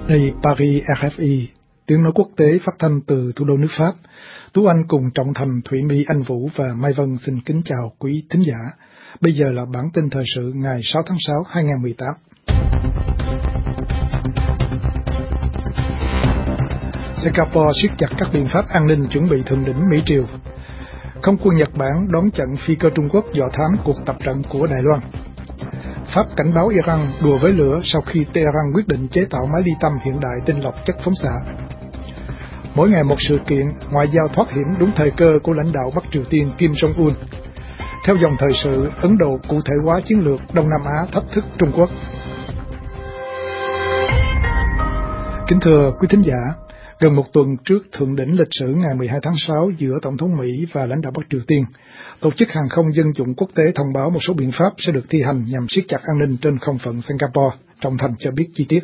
Đây Paris RFI, tiếng nói quốc tế phát thanh từ thủ đô nước Pháp. Tú Anh cùng Trọng Thành, Thủy My, Anh Vũ và Mai Vân xin kính chào quý thính giả. Bây giờ là bản tin thời sự ngày 6 tháng 6, 2018. Singapore siết chặt các biện pháp an ninh chuẩn bị thượng đỉnh Mỹ-Triều. Không quân Nhật Bản đón chặn phi cơ Trung Quốc dò thám cuộc tập trận của Đài Loan. Pháp cảnh báo Iran đùa với lửa sau khi Tehran quyết định chế tạo máy ly tâm hiện đại tinh lọc chất phóng xạ. Mỗi ngày một sự kiện, ngoại giao thoát hiểm đúng thời cơ của lãnh đạo Bắc Triều Tiên Kim Jong-un. Theo dòng thời sự, Ấn Độ cụ thể hóa chiến lược Đông Nam Á thách thức Trung Quốc. Kính thưa quý thính giả, gần một tuần trước thượng đỉnh lịch sử ngày 12 tháng 6 giữa Tổng thống Mỹ và lãnh đạo Bắc Triều Tiên, Tổ chức Hàng không Dân dụng Quốc tế thông báo một số biện pháp sẽ được thi hành nhằm siết chặt an ninh trên không phận Singapore. Trọng Thành cho biết chi tiết.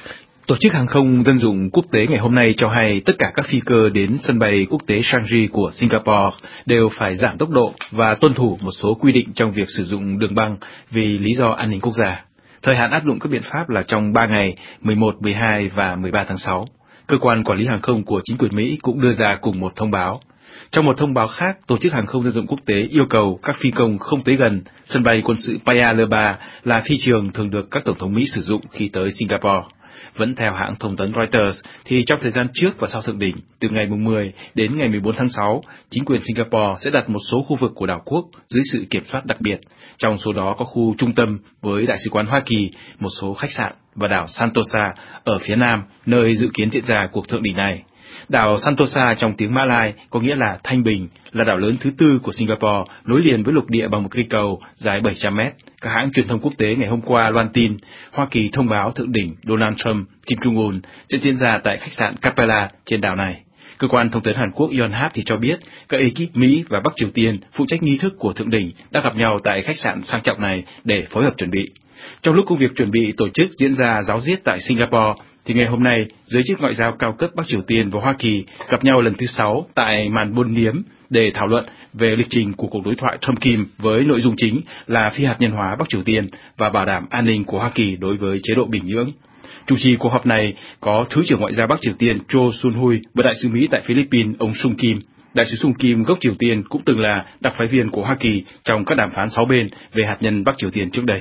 Tổ chức Hàng không Dân dụng Quốc tế ngày hôm nay cho hay tất cả các phi cơ đến sân bay quốc tế Changi của Singapore đều phải giảm tốc độ và tuân thủ một số quy định trong việc sử dụng đường băng vì lý do an ninh quốc gia. Thời hạn áp dụng các biện pháp là trong 3 ngày 11, 12 và 13 tháng 6. Cơ quan quản lý hàng không của chính quyền Mỹ cũng đưa ra cùng một thông báo. Trong một thông báo khác, Tổ chức Hàng không Dân dụng Quốc tế yêu cầu các phi công không tới gần sân bay quân sự Paya Lebar là phi trường thường được các tổng thống Mỹ sử dụng khi tới Singapore. Vẫn theo hãng thông tấn Reuters, thì trong thời gian trước và sau thượng đỉnh, từ ngày 10 đến ngày 14 tháng 6, chính quyền Singapore sẽ đặt một số khu vực của đảo quốc dưới sự kiểm soát đặc biệt. Trong số đó có khu trung tâm với Đại sứ quán Hoa Kỳ, một số khách sạn và đảo Sentosa ở phía nam, nơi dự kiến diễn ra cuộc thượng đỉnh này. Đảo Sentosa trong tiếng Mã Lai có nghĩa là thanh bình, là đảo lớn thứ tư của Singapore, nối liền với lục địa bằng một cây cầu dài 700 mét. Các hãng truyền thông quốc tế ngày hôm qua loan tin Hoa Kỳ thông báo thượng đỉnh Donald Trump, Kim Jong-un sẽ diễn ra tại khách sạn Capella trên đảo này. Cơ quan thông tấn Hàn Quốc Yonhap thì cho biết các ekip Mỹ và Bắc Triều Tiên phụ trách nghi thức của thượng đỉnh đã gặp nhau tại khách sạn sang trọng này để phối hợp chuẩn bị. Trong lúc công việc chuẩn bị tổ chức diễn ra ráo riết tại Singapore, thì ngày hôm nay, giới chức ngoại giao cao cấp Bắc Triều Tiên và Hoa Kỳ gặp nhau lần thứ 6 tại màn buôn điếm để thảo luận về lịch trình của cuộc đối thoại Trump-Kim với nội dung chính là phi hạt nhân hóa Bắc Triều Tiên và bảo đảm an ninh của Hoa Kỳ đối với chế độ Bình Nhưỡng. Chủ trì cuộc họp này có Thứ trưởng Ngoại giao Bắc Triều Tiên Cho Sun-hui và Đại sứ Mỹ tại Philippines ông Sung Kim. Đại sứ Sung Kim gốc Triều Tiên cũng từng là đặc phái viên của Hoa Kỳ trong các đàm phán 6 bên về hạt nhân Bắc Triều Tiên trước đây.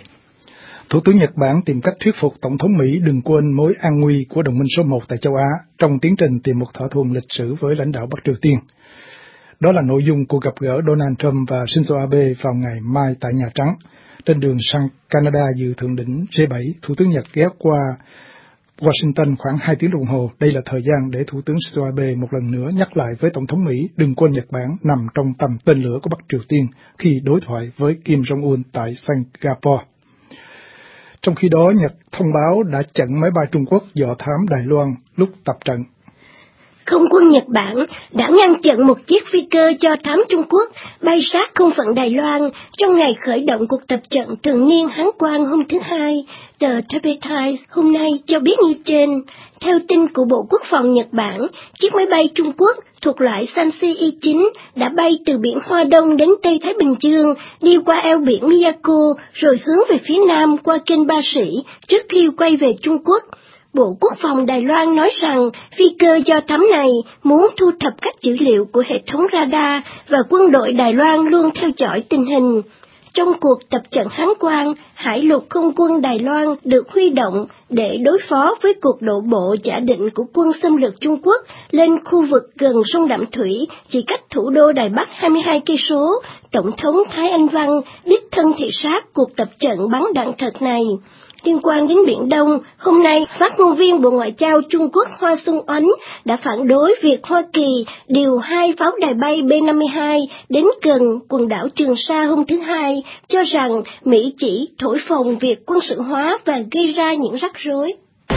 Thủ tướng Nhật Bản tìm cách thuyết phục Tổng thống Mỹ đừng quên mối an nguy của đồng minh số 1 tại châu Á trong tiến trình tìm một thỏa thuận lịch sử với lãnh đạo Bắc Triều Tiên. Đó là nội dung cuộc gặp gỡ Donald Trump và Shinzo Abe vào ngày mai tại Nhà Trắng. Trên đường sang Canada dự thượng đỉnh G7, Thủ tướng Nhật ghé qua Washington khoảng 2 tiếng đồng hồ. Đây là thời gian để Thủ tướng Shinzo Abe một lần nữa nhắc lại với Tổng thống Mỹ đừng quên Nhật Bản nằm trong tầm tên lửa của Bắc Triều Tiên khi đối thoại với Kim Jong-un tại Singapore. Trong khi đó, Nhật thông báo đã chặn máy bay Trung Quốc dò thám Đài Loan lúc tập trận. Không quân Nhật Bản đã ngăn chặn một chiếc phi cơ do thám Trung Quốc bay sát không phận Đài Loan trong ngày khởi động cuộc tập trận thường niên Hán Quang hôm thứ Hai. The Taipei Times hôm nay cho biết như trên. Theo tin của Bộ Quốc phòng Nhật Bản, chiếc máy bay Trung Quốc thuộc loại Sanshi I-9 đã bay từ biển Hoa Đông đến Tây Thái Bình Dương, đi qua eo biển Miyako rồi hướng về phía nam qua kênh Ba Sĩ trước khi quay về Trung Quốc. Bộ Quốc phòng Đài Loan nói rằng phi cơ do thám này muốn thu thập các dữ liệu của hệ thống radar và quân đội Đài Loan luôn theo dõi tình hình. Trong cuộc tập trận Hán Quang, Hải lục không quân Đài Loan được huy động để đối phó với cuộc đổ bộ giả định của quân xâm lược Trung Quốc lên khu vực gần sông Đạm Thủy, chỉ cách thủ đô Đài Bắc 22 cây số. Tổng thống Thái Anh Văn đích thân thị sát cuộc tập trận bắn đạn thật này. Liên quan đến Biển Đông, hôm nay, phát ngôn viên Bộ Ngoại giao Trung Quốc Hoa Xuân Oánh đã phản đối việc Hoa Kỳ điều 2 pháo đài bay B-52 đến gần quần đảo Trường Sa hôm thứ Hai, cho rằng Mỹ chỉ thổi phồng việc quân sự hóa và gây ra những rắc rối.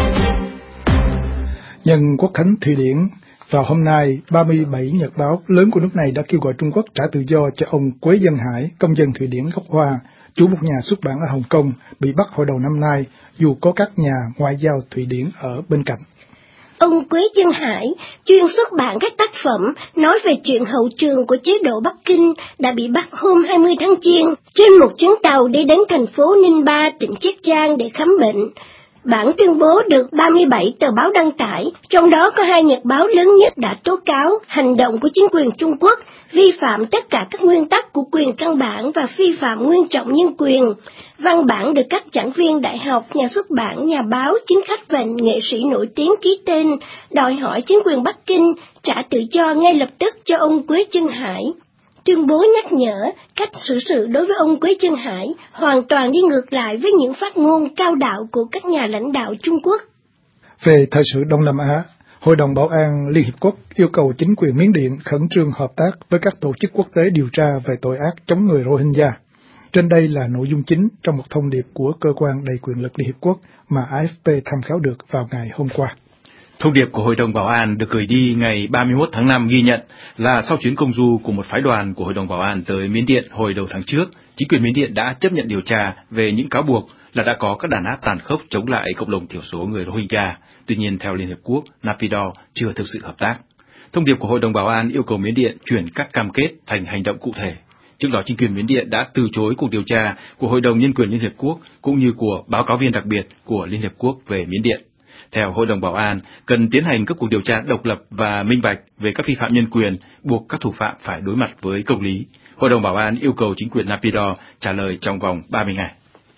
Nhân Quốc khánh Thụy Điển, vào hôm nay, 37 nhật báo lớn của nước này đã kêu gọi Trung Quốc trả tự do cho ông Quế Dân Hải, công dân Thụy Điển gốc Hoa, chủ một nhà xuất bản ở Hồng Kông, bị bắt hồi đầu năm nay, dù có các nhà ngoại giao Thụy Điển ở bên cạnh. Ông Quế Dân Hải, chuyên xuất bản các tác phẩm nói về chuyện hậu trường của chế độ Bắc Kinh, đã bị bắt hôm 20 tháng Giêng trên một chuyến tàu đi đến thành phố Ninh Ba, tỉnh Chiết Giang để khám bệnh. Bản tuyên bố được 37 tờ báo đăng tải, trong đó có 2 nhật báo lớn nhất đã tố cáo hành động của chính quyền Trung Quốc vi phạm tất cả các nguyên tắc của quyền căn bản và vi phạm nguyên trọng nhân quyền. Văn bản được các giảng viên đại học, nhà xuất bản, nhà báo, chính khách và nghệ sĩ nổi tiếng ký tên, đòi hỏi chính quyền Bắc Kinh trả tự do ngay lập tức cho ông Quế Chân Hải. Tuyên bố nhắc nhở cách xử sự đối với ông Quế Chân Hải hoàn toàn đi ngược lại với những phát ngôn cao đạo của các nhà lãnh đạo Trung Quốc. Về thời sự Đông Nam Á, Hội đồng Bảo an Liên Hiệp Quốc yêu cầu chính quyền Miến Điện khẩn trương hợp tác với các tổ chức quốc tế điều tra về tội ác chống người Rohingya. Trên đây là nội dung chính trong một thông điệp của cơ quan đầy quyền lực Liên Hiệp Quốc mà AFP tham khảo được vào ngày hôm qua. Thông điệp của Hội đồng Bảo an được gửi đi ngày 31 tháng 5 ghi nhận là sau chuyến công du của một phái đoàn của Hội đồng Bảo an tới Miến Điện hồi đầu tháng trước, chính quyền Miến Điện đã chấp nhận điều tra về những cáo buộc là đã có các đàn áp tàn khốc chống lại cộng đồng thiểu số người Rohingya. Tuy nhiên, theo Liên Hiệp Quốc, Naypyidaw chưa thực sự hợp tác. Thông điệp của Hội đồng Bảo an yêu cầu Miến Điện chuyển các cam kết thành hành động cụ thể. Trước đó, chính quyền Miến Điện đã từ chối cuộc điều tra của Hội đồng Nhân quyền Liên Hiệp Quốc cũng như của báo cáo viên đặc biệt của Liên Hiệp Quốc về Miến Điện. Theo Hội đồng Bảo an, cần tiến hành các cuộc điều tra độc lập và minh bạch về các vi phạm nhân quyền, buộc các thủ phạm phải đối mặt với công lý. Hội đồng Bảo an yêu cầu chính quyền Naypyidaw trả lời trong vòng 30 ngày.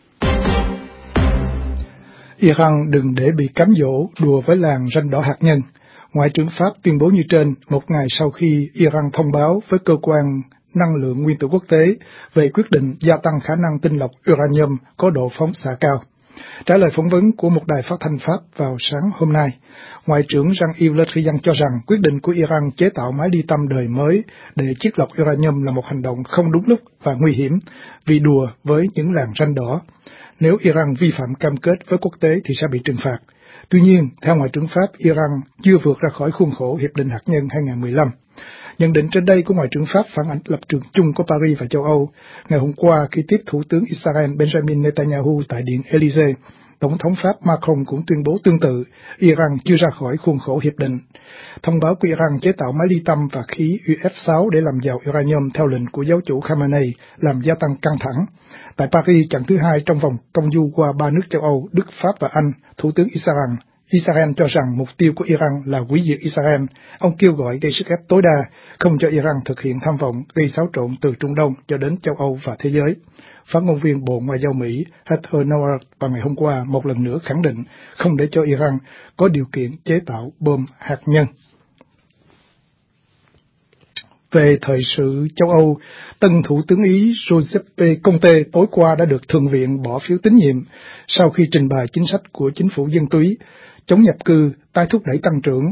Iran đừng để bị cám dỗ đùa với làn ranh đỏ hạt nhân. Ngoại trưởng Pháp tuyên bố như trên một ngày sau khi Iran thông báo với cơ quan năng lượng nguyên tử quốc tế về quyết định gia tăng khả năng tinh lọc uranium có độ phóng xạ cao. Trả lời phỏng vấn của một đài phát thanh Pháp vào sáng hôm nay, Ngoại trưởng Jean-Yves Le Drian cho rằng quyết định của Iran chế tạo máy ly tâm đời mới để chiết lọc uranium là một hành động không đúng lúc và nguy hiểm vì đùa với những làn ranh đỏ. Nếu Iran vi phạm cam kết với quốc tế thì sẽ bị trừng phạt. Tuy nhiên, theo Ngoại trưởng Pháp, Iran chưa vượt ra khỏi khuôn khổ Hiệp định Hạt nhân 2015. Nhận định trên đây của Ngoại trưởng Pháp phản ánh lập trường chung của Paris và châu Âu. Ngày hôm qua, khi tiếp Thủ tướng Israel Benjamin Netanyahu tại Điện Élysée, Tổng thống Pháp Macron cũng tuyên bố tương tự, Iran chưa ra khỏi khuôn khổ hiệp định. Thông báo của Iran chế tạo máy ly tâm và khí UF6 để làm giàu uranium theo lệnh của giáo chủ Khamenei làm gia tăng căng thẳng. Tại Paris, chặng thứ 2 trong vòng công du qua 3 nước châu Âu, Đức, Pháp và Anh, Thủ tướng Israel cho rằng mục tiêu của Iran là hủy diệt Israel. Ông kêu gọi gây sức ép tối đa, không cho Iran thực hiện tham vọng gây xáo trộn từ Trung Đông cho đến châu Âu và thế giới. Phát ngôn viên Bộ Ngoại giao Mỹ Heather Nauert vào ngày hôm qua một lần nữa khẳng định không để cho Iran có điều kiện chế tạo bom hạt nhân. Về thời sự châu Âu, tân Thủ tướng Ý Giuseppe Conte tối qua đã được Thượng viện bỏ phiếu tín nhiệm sau khi trình bày chính sách của chính phủ dân túy, chống nhập cư, tái thúc đẩy tăng trưởng,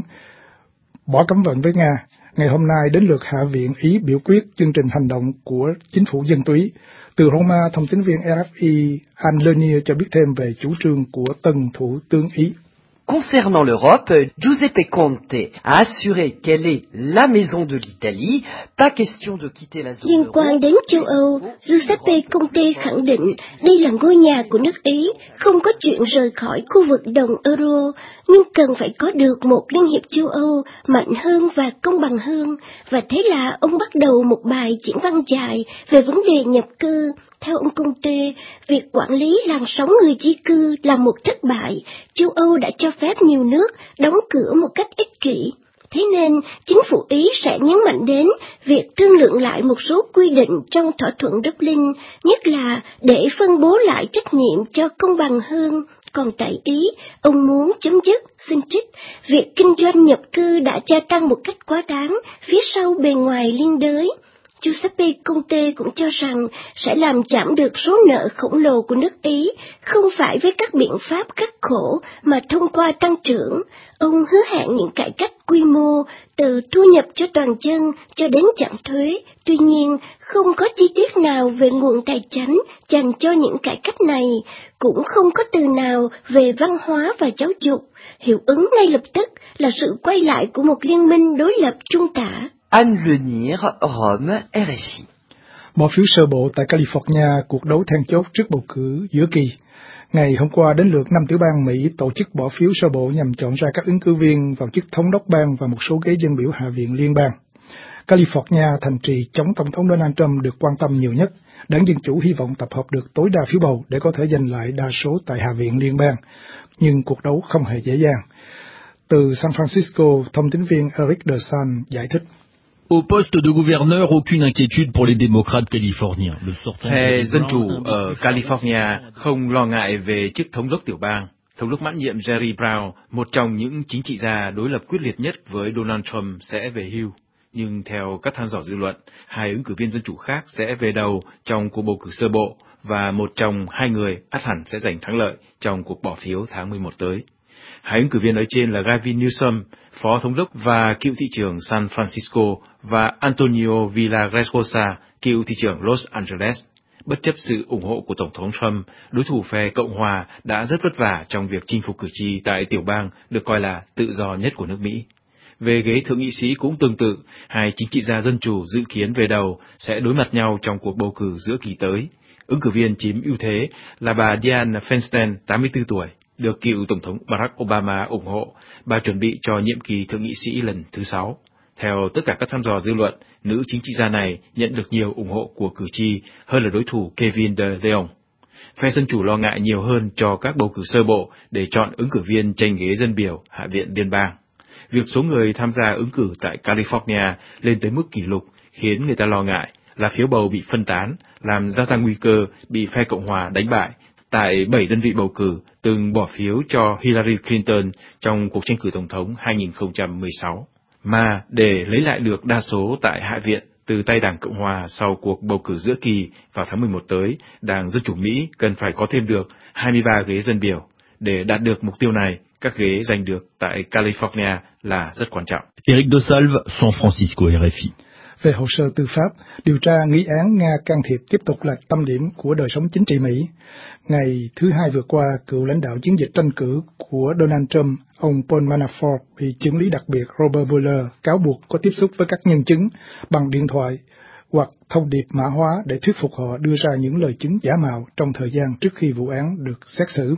bỏ cấm vận với Nga. Ngày hôm nay đến lượt Hạ viện Ý biểu quyết chương trình hành động của chính phủ dân túy. Từ Roma, thông tín viên RFI Anne Lenier cho biết thêm về chủ trương của tân Thủ tướng Ý. Concernant l'Europe, Giuseppe Conte a assuré qu'elle est la maison de l'Italie, pas question de quitter la zone Liên quan đến châu Âu, Giuseppe Conte khẳng định đây là ngôi nhà của nước Ý, không có chuyện rời khỏi khu vực đồng euro, nhưng cần phải có được một liên hiệp châu Âu mạnh hơn và công bằng hơn, và thế là ông bắt đầu một bài diễn văn dài về vấn đề nhập cư. Theo ông Conte, việc quản lý làn sóng người di cư là một thất bại. Châu Âu đã cho phép nhiều nước đóng cửa một cách ích kỷ. Thế nên, chính phủ Ý sẽ nhấn mạnh đến việc thương lượng lại một số quy định trong thỏa thuận Dublin, nhất là để phân bố lại trách nhiệm cho công bằng hơn. Còn tại Ý, ông muốn chấm dứt, xin trích, việc kinh doanh nhập cư đã gia tăng một cách quá đáng phía sau bề ngoài liên đới. Giuseppe Conte cũng cho rằng sẽ làm giảm được số nợ khổng lồ của nước Ý, không phải với các biện pháp khắc khổ mà thông qua tăng trưởng. Ông hứa hẹn những cải cách quy mô, từ thu nhập cho toàn dân cho đến giảm thuế. Tuy nhiên, không có chi tiết nào về nguồn tài chính dành cho những cải cách này, cũng không có từ nào về văn hóa và giáo dục. Hiệu ứng ngay lập tức là sự quay lại của một liên minh đối lập trung tả. Anne Lenier, Rome, RFI. Bỏ phiếu sơ bộ tại California, cuộc đấu then chốt trước bầu cử giữa kỳ. Ngày hôm qua đến lượt 5 tiểu bang Mỹ tổ chức bỏ phiếu sơ bộ nhằm chọn ra các ứng cử viên vào chức thống đốc bang và một số ghế dân biểu Hạ viện liên bang. California, thành trì chống Tổng thống Donald Trump được quan tâm nhiều nhất. Đảng Dân Chủ hy vọng tập hợp được tối đa phiếu bầu để có thể giành lại đa số tại Hạ viện liên bang. Nhưng cuộc đấu không hề dễ dàng. Từ San Francisco, thông tín viên Eric DeSan giải thích. Au poste de gouverneur, aucune inquiétude pour les démocrates californiens. Phe Dân Chủ ở California không lo ngại về chức thống đốc tiểu bang. Thống đốc mãn nhiệm Jerry Brown, một trong những chính trị gia đối lập quyết liệt nhất với Donald Trump, sẽ về hưu. Nhưng theo các thăm dò dư luận, hai ứng cử viên Dân Chủ khác sẽ về đầu trong cuộc bầu cử sơ bộ và một trong hai người ắt hẳn sẽ giành thắng lợi trong cuộc bỏ phiếu tháng 11 tới. Hai ứng cử viên nói trên là Gavin Newsom, phó thống đốc và cựu thị trưởng San Francisco, và Antonio Villaraigosa, cựu thị trưởng Los Angeles. Bất chấp sự ủng hộ của Tổng thống Trump, đối thủ phe Cộng hòa đã rất vất vả trong việc chinh phục cử tri tại tiểu bang được coi là tự do nhất của nước Mỹ. Về ghế thượng nghị sĩ cũng tương tự, hai chính trị gia Dân Chủ dự kiến về đầu sẽ đối mặt nhau trong cuộc bầu cử giữa kỳ tới. Ứng cử viên chiếm ưu thế là bà Dianne Feinstein, 84 tuổi, được cựu Tổng thống Barack Obama ủng hộ. Bà chuẩn bị cho nhiệm kỳ thượng nghị sĩ lần thứ 6. Theo tất cả các thăm dò dư luận, nữ chính trị gia này nhận được nhiều ủng hộ của cử tri hơn là đối thủ Kevin De Leon. Phe Dân Chủ lo ngại nhiều hơn cho các bầu cử sơ bộ để chọn ứng cử viên tranh ghế dân biểu Hạ viện liên bang. Việc số người tham gia ứng cử tại California lên tới mức kỷ lục khiến người ta lo ngại là phiếu bầu bị phân tán, làm gia tăng nguy cơ bị phe Cộng hòa đánh bại tại 7 đơn vị bầu cử từng bỏ phiếu cho Hillary Clinton trong cuộc tranh cử tổng thống 2016. Mà để lấy lại được đa số tại Hạ viện từ tay Đảng Cộng hòa sau cuộc bầu cử giữa kỳ vào tháng 11 tới, Đảng Dân Chủ Mỹ cần phải có thêm được 23 ghế dân biểu. Để đạt được mục tiêu này, các ghế giành được tại California là rất quan trọng. Eric DeSalve, San Francisco, RFI. Về hồ sơ tư pháp, điều tra nghi án Nga can thiệp tiếp tục là tâm điểm của đời sống chính trị Mỹ. Ngày thứ Hai vừa qua, cựu lãnh đạo chiến dịch tranh cử của Donald Trump, ông Paul Manafort, bị trưởng lý đặc biệt Robert Mueller cáo buộc có tiếp xúc với các nhân chứng bằng điện thoại hoặc thông điệp mã hóa để thuyết phục họ đưa ra những lời chứng giả mạo trong thời gian trước khi vụ án được xét xử.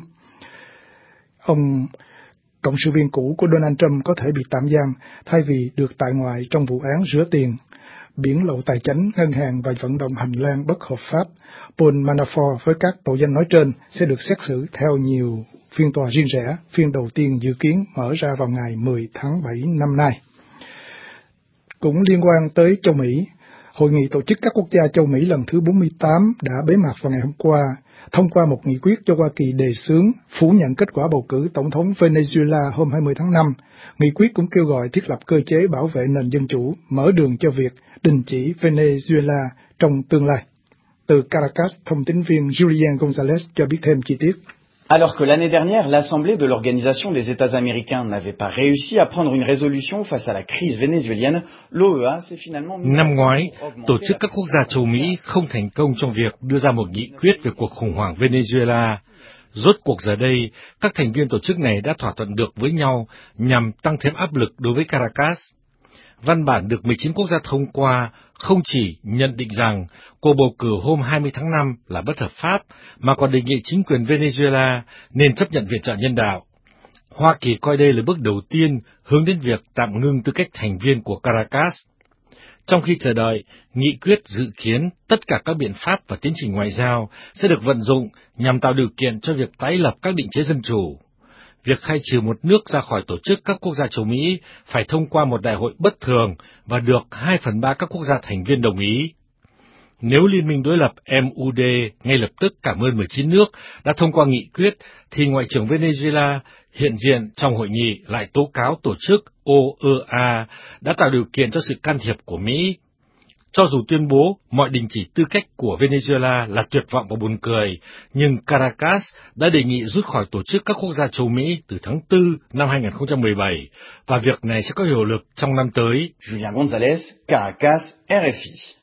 Ông cộng sự viên cũ của Donald Trump có thể bị tạm giam thay vì được tại ngoại trong vụ án rửa tiền, biển lậu tài chánh, ngân hàng và vận động hành lang bất hợp pháp. Paul Manafort với các tội danh nói trên sẽ được xét xử theo nhiều phiên tòa riêng rẽ. Phiên đầu tiên dự kiến mở ra vào ngày 10 tháng 7 năm nay. Cũng liên quan tới châu Mỹ, Hội nghị tổ chức các quốc gia châu Mỹ lần thứ 48 đã bế mạc vào ngày hôm qua, thông qua một nghị quyết cho Hoa Kỳ đề xướng phủ nhận kết quả bầu cử tổng thống Venezuela hôm 20 tháng 5. Nghị quyết cũng kêu gọi thiết lập cơ chế bảo vệ nền dân chủ, mở đường cho việc đình chỉ Venezuela trong tương lai. Từ Caracas, thông tín viên Julian Gonzalez cho biết thêm chi tiết. Alors que l'année dernière, l'Assemblée de l'Organisation des États américains n'avait pas réussi à prendre une résolution face à la crise vénézuélienne, l'OEA s'est finalement mis... Năm ngoái, tổ chức các quốc gia châu Mỹ không thành công trong việc đưa ra một nghị quyết về cuộc khủng hoảng Venezuela. Rốt cuộc giờ đây, các thành viên tổ chức này đã thỏa thuận được với nhau nhằm tăng thêm áp lực đối với Caracas. Văn bản được 19 quốc gia thông qua không chỉ nhận định rằng cuộc bầu cử hôm 20 tháng 5 là bất hợp pháp, mà còn đề nghị chính quyền Venezuela nên chấp nhận viện trợ nhân đạo. Hoa Kỳ coi đây là bước đầu tiên hướng đến việc tạm ngưng tư cách thành viên của Caracas. Trong khi chờ đợi, nghị quyết dự kiến tất cả các biện pháp và tiến trình ngoại giao sẽ được vận dụng nhằm tạo điều kiện cho việc tái lập các định chế dân chủ. Việc khai trừ một nước ra khỏi tổ chức các quốc gia châu Mỹ phải thông qua một đại hội bất thường và được 2/3 các quốc gia thành viên đồng ý. Nếu Liên minh đối lập MUD ngay lập tức cảm ơn 19 nước đã thông qua nghị quyết, thì Ngoại trưởng Venezuela hiện diện trong hội nghị lại tố cáo tổ chức OEA đã tạo điều kiện cho sự can thiệp của Mỹ. Cho dù tuyên bố mọi đình chỉ tư cách của Venezuela là tuyệt vọng và buồn cười, nhưng Caracas đã đề nghị rút khỏi tổ chức các quốc gia châu Mỹ từ tháng 4 năm 2017, và việc này sẽ có hiệu lực trong năm tới. Julian Gonzalez, Caracas, RFI.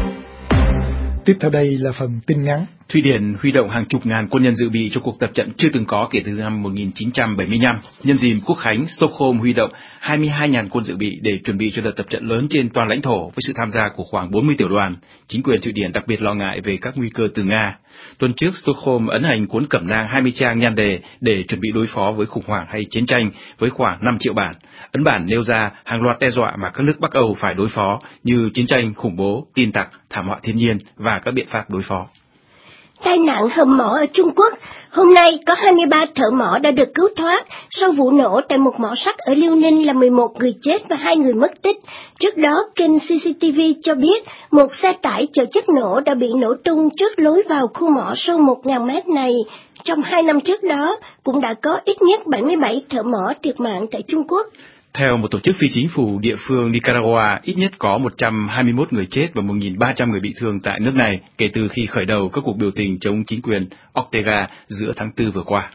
Tiếp theo đây là phần tin ngắn. Thụy Điển huy động hàng chục ngàn quân nhân dự bị cho cuộc tập trận chưa từng có kể từ năm 1975. Nhân dịp Quốc khánh, Stockholm huy động 22.000 quân dự bị để chuẩn bị cho đợt tập trận lớn trên toàn lãnh thổ với sự tham gia của khoảng 40 tiểu đoàn. Chính quyền Thụy Điển đặc biệt lo ngại về các nguy cơ từ Nga. Tuần trước, Stockholm ấn hành cuốn cẩm nang 20 trang nhan đề để chuẩn bị đối phó với khủng hoảng hay chiến tranh với khoảng 5 triệu bản. Ấn bản nêu ra hàng loạt đe dọa mà các nước Bắc Âu phải đối phó như chiến tranh, khủng bố, tin tặc, thảm họa thiên nhiên và các biện pháp đối phó. Tai nạn hầm mỏ ở Trung Quốc. Hôm nay có 23 thợ mỏ đã được cứu thoát sau vụ nổ tại một mỏ sắt ở Liêu Ninh làm 11 người chết và 2 người mất tích. Trước đó, kênh CCTV cho biết một xe tải chở chất nổ đã bị nổ tung trước lối vào khu mỏ sâu 1.000 mét này. Trong 2 năm trước đó, cũng đã có ít nhất 77 thợ mỏ thiệt mạng tại Trung Quốc. Theo một tổ chức phi chính phủ địa phương Nicaragua, ít nhất có 121 người chết và 1.300 người bị thương tại nước này kể từ khi khởi đầu các cuộc biểu tình chống chính quyền Ortega giữa tháng 4 vừa qua.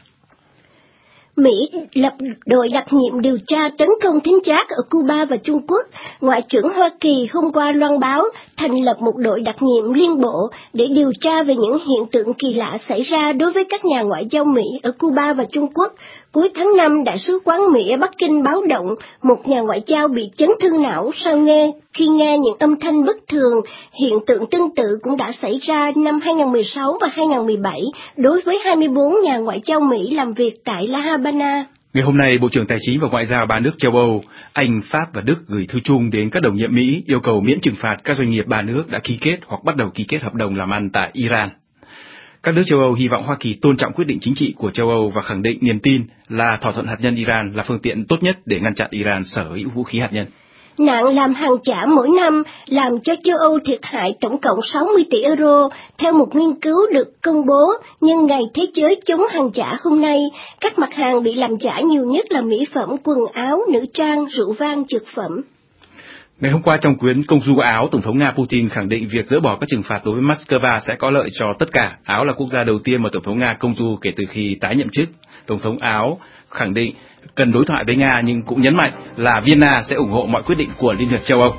Mỹ lập đội đặc nhiệm điều tra tấn công thính giác ở Cuba và Trung Quốc. Ngoại trưởng Hoa Kỳ hôm qua loan báo thành lập một đội đặc nhiệm liên bộ để điều tra về những hiện tượng kỳ lạ xảy ra đối với các nhà ngoại giao Mỹ ở Cuba và Trung Quốc. Cuối tháng 5, Đại sứ quán Mỹ ở Bắc Kinh báo động một nhà ngoại giao bị chấn thương não khi nghe những âm thanh bất thường. Hiện tượng tương tự cũng đã xảy ra năm 2016 và 2017 đối với 24 nhà ngoại giao Mỹ làm việc tại La Habana. Ngày hôm nay, Bộ trưởng Tài chính và Ngoại giao ba nước châu Âu, Anh, Pháp và Đức gửi thư chung đến các đồng nhiệm Mỹ yêu cầu miễn trừng phạt các doanh nghiệp ba nước đã ký kết hoặc bắt đầu ký kết hợp đồng làm ăn tại Iran. Các nước châu Âu hy vọng Hoa Kỳ tôn trọng quyết định chính trị của châu Âu và khẳng định niềm tin là thỏa thuận hạt nhân Iran là phương tiện tốt nhất để ngăn chặn Iran sở hữu vũ khí hạt nhân. Nạn làm hàng giả mỗi năm làm cho châu Âu thiệt hại tổng cộng 60 tỷ euro. Theo một nghiên cứu được công bố nhân ngày Thế giới chống hàng giả hôm nay, các mặt hàng bị làm giả nhiều nhất là mỹ phẩm, quần áo, nữ trang, rượu vang, dược phẩm. Ngày hôm qua trong quyển Công du Áo, Tổng thống Nga Putin khẳng định việc dỡ bỏ các trừng phạt đối với Moscow sẽ có lợi cho tất cả. Áo là quốc gia đầu tiên mà Tổng thống Nga công du kể từ khi tái nhậm chức. Tổng thống Áo khẳng định cần đối thoại với Nga nhưng cũng nhấn mạnh là Vienna sẽ ủng hộ mọi quyết định của Liên hiệp châu Âu.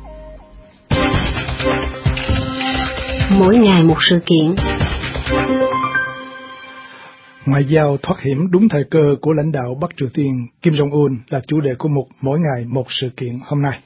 Mỗi ngày một sự kiện. Ngoại giao thoát hiểm đúng thời cơ của lãnh đạo Bắc Triều Tiên Kim Jong-un là chủ đề của mục Mỗi ngày một sự kiện hôm nay.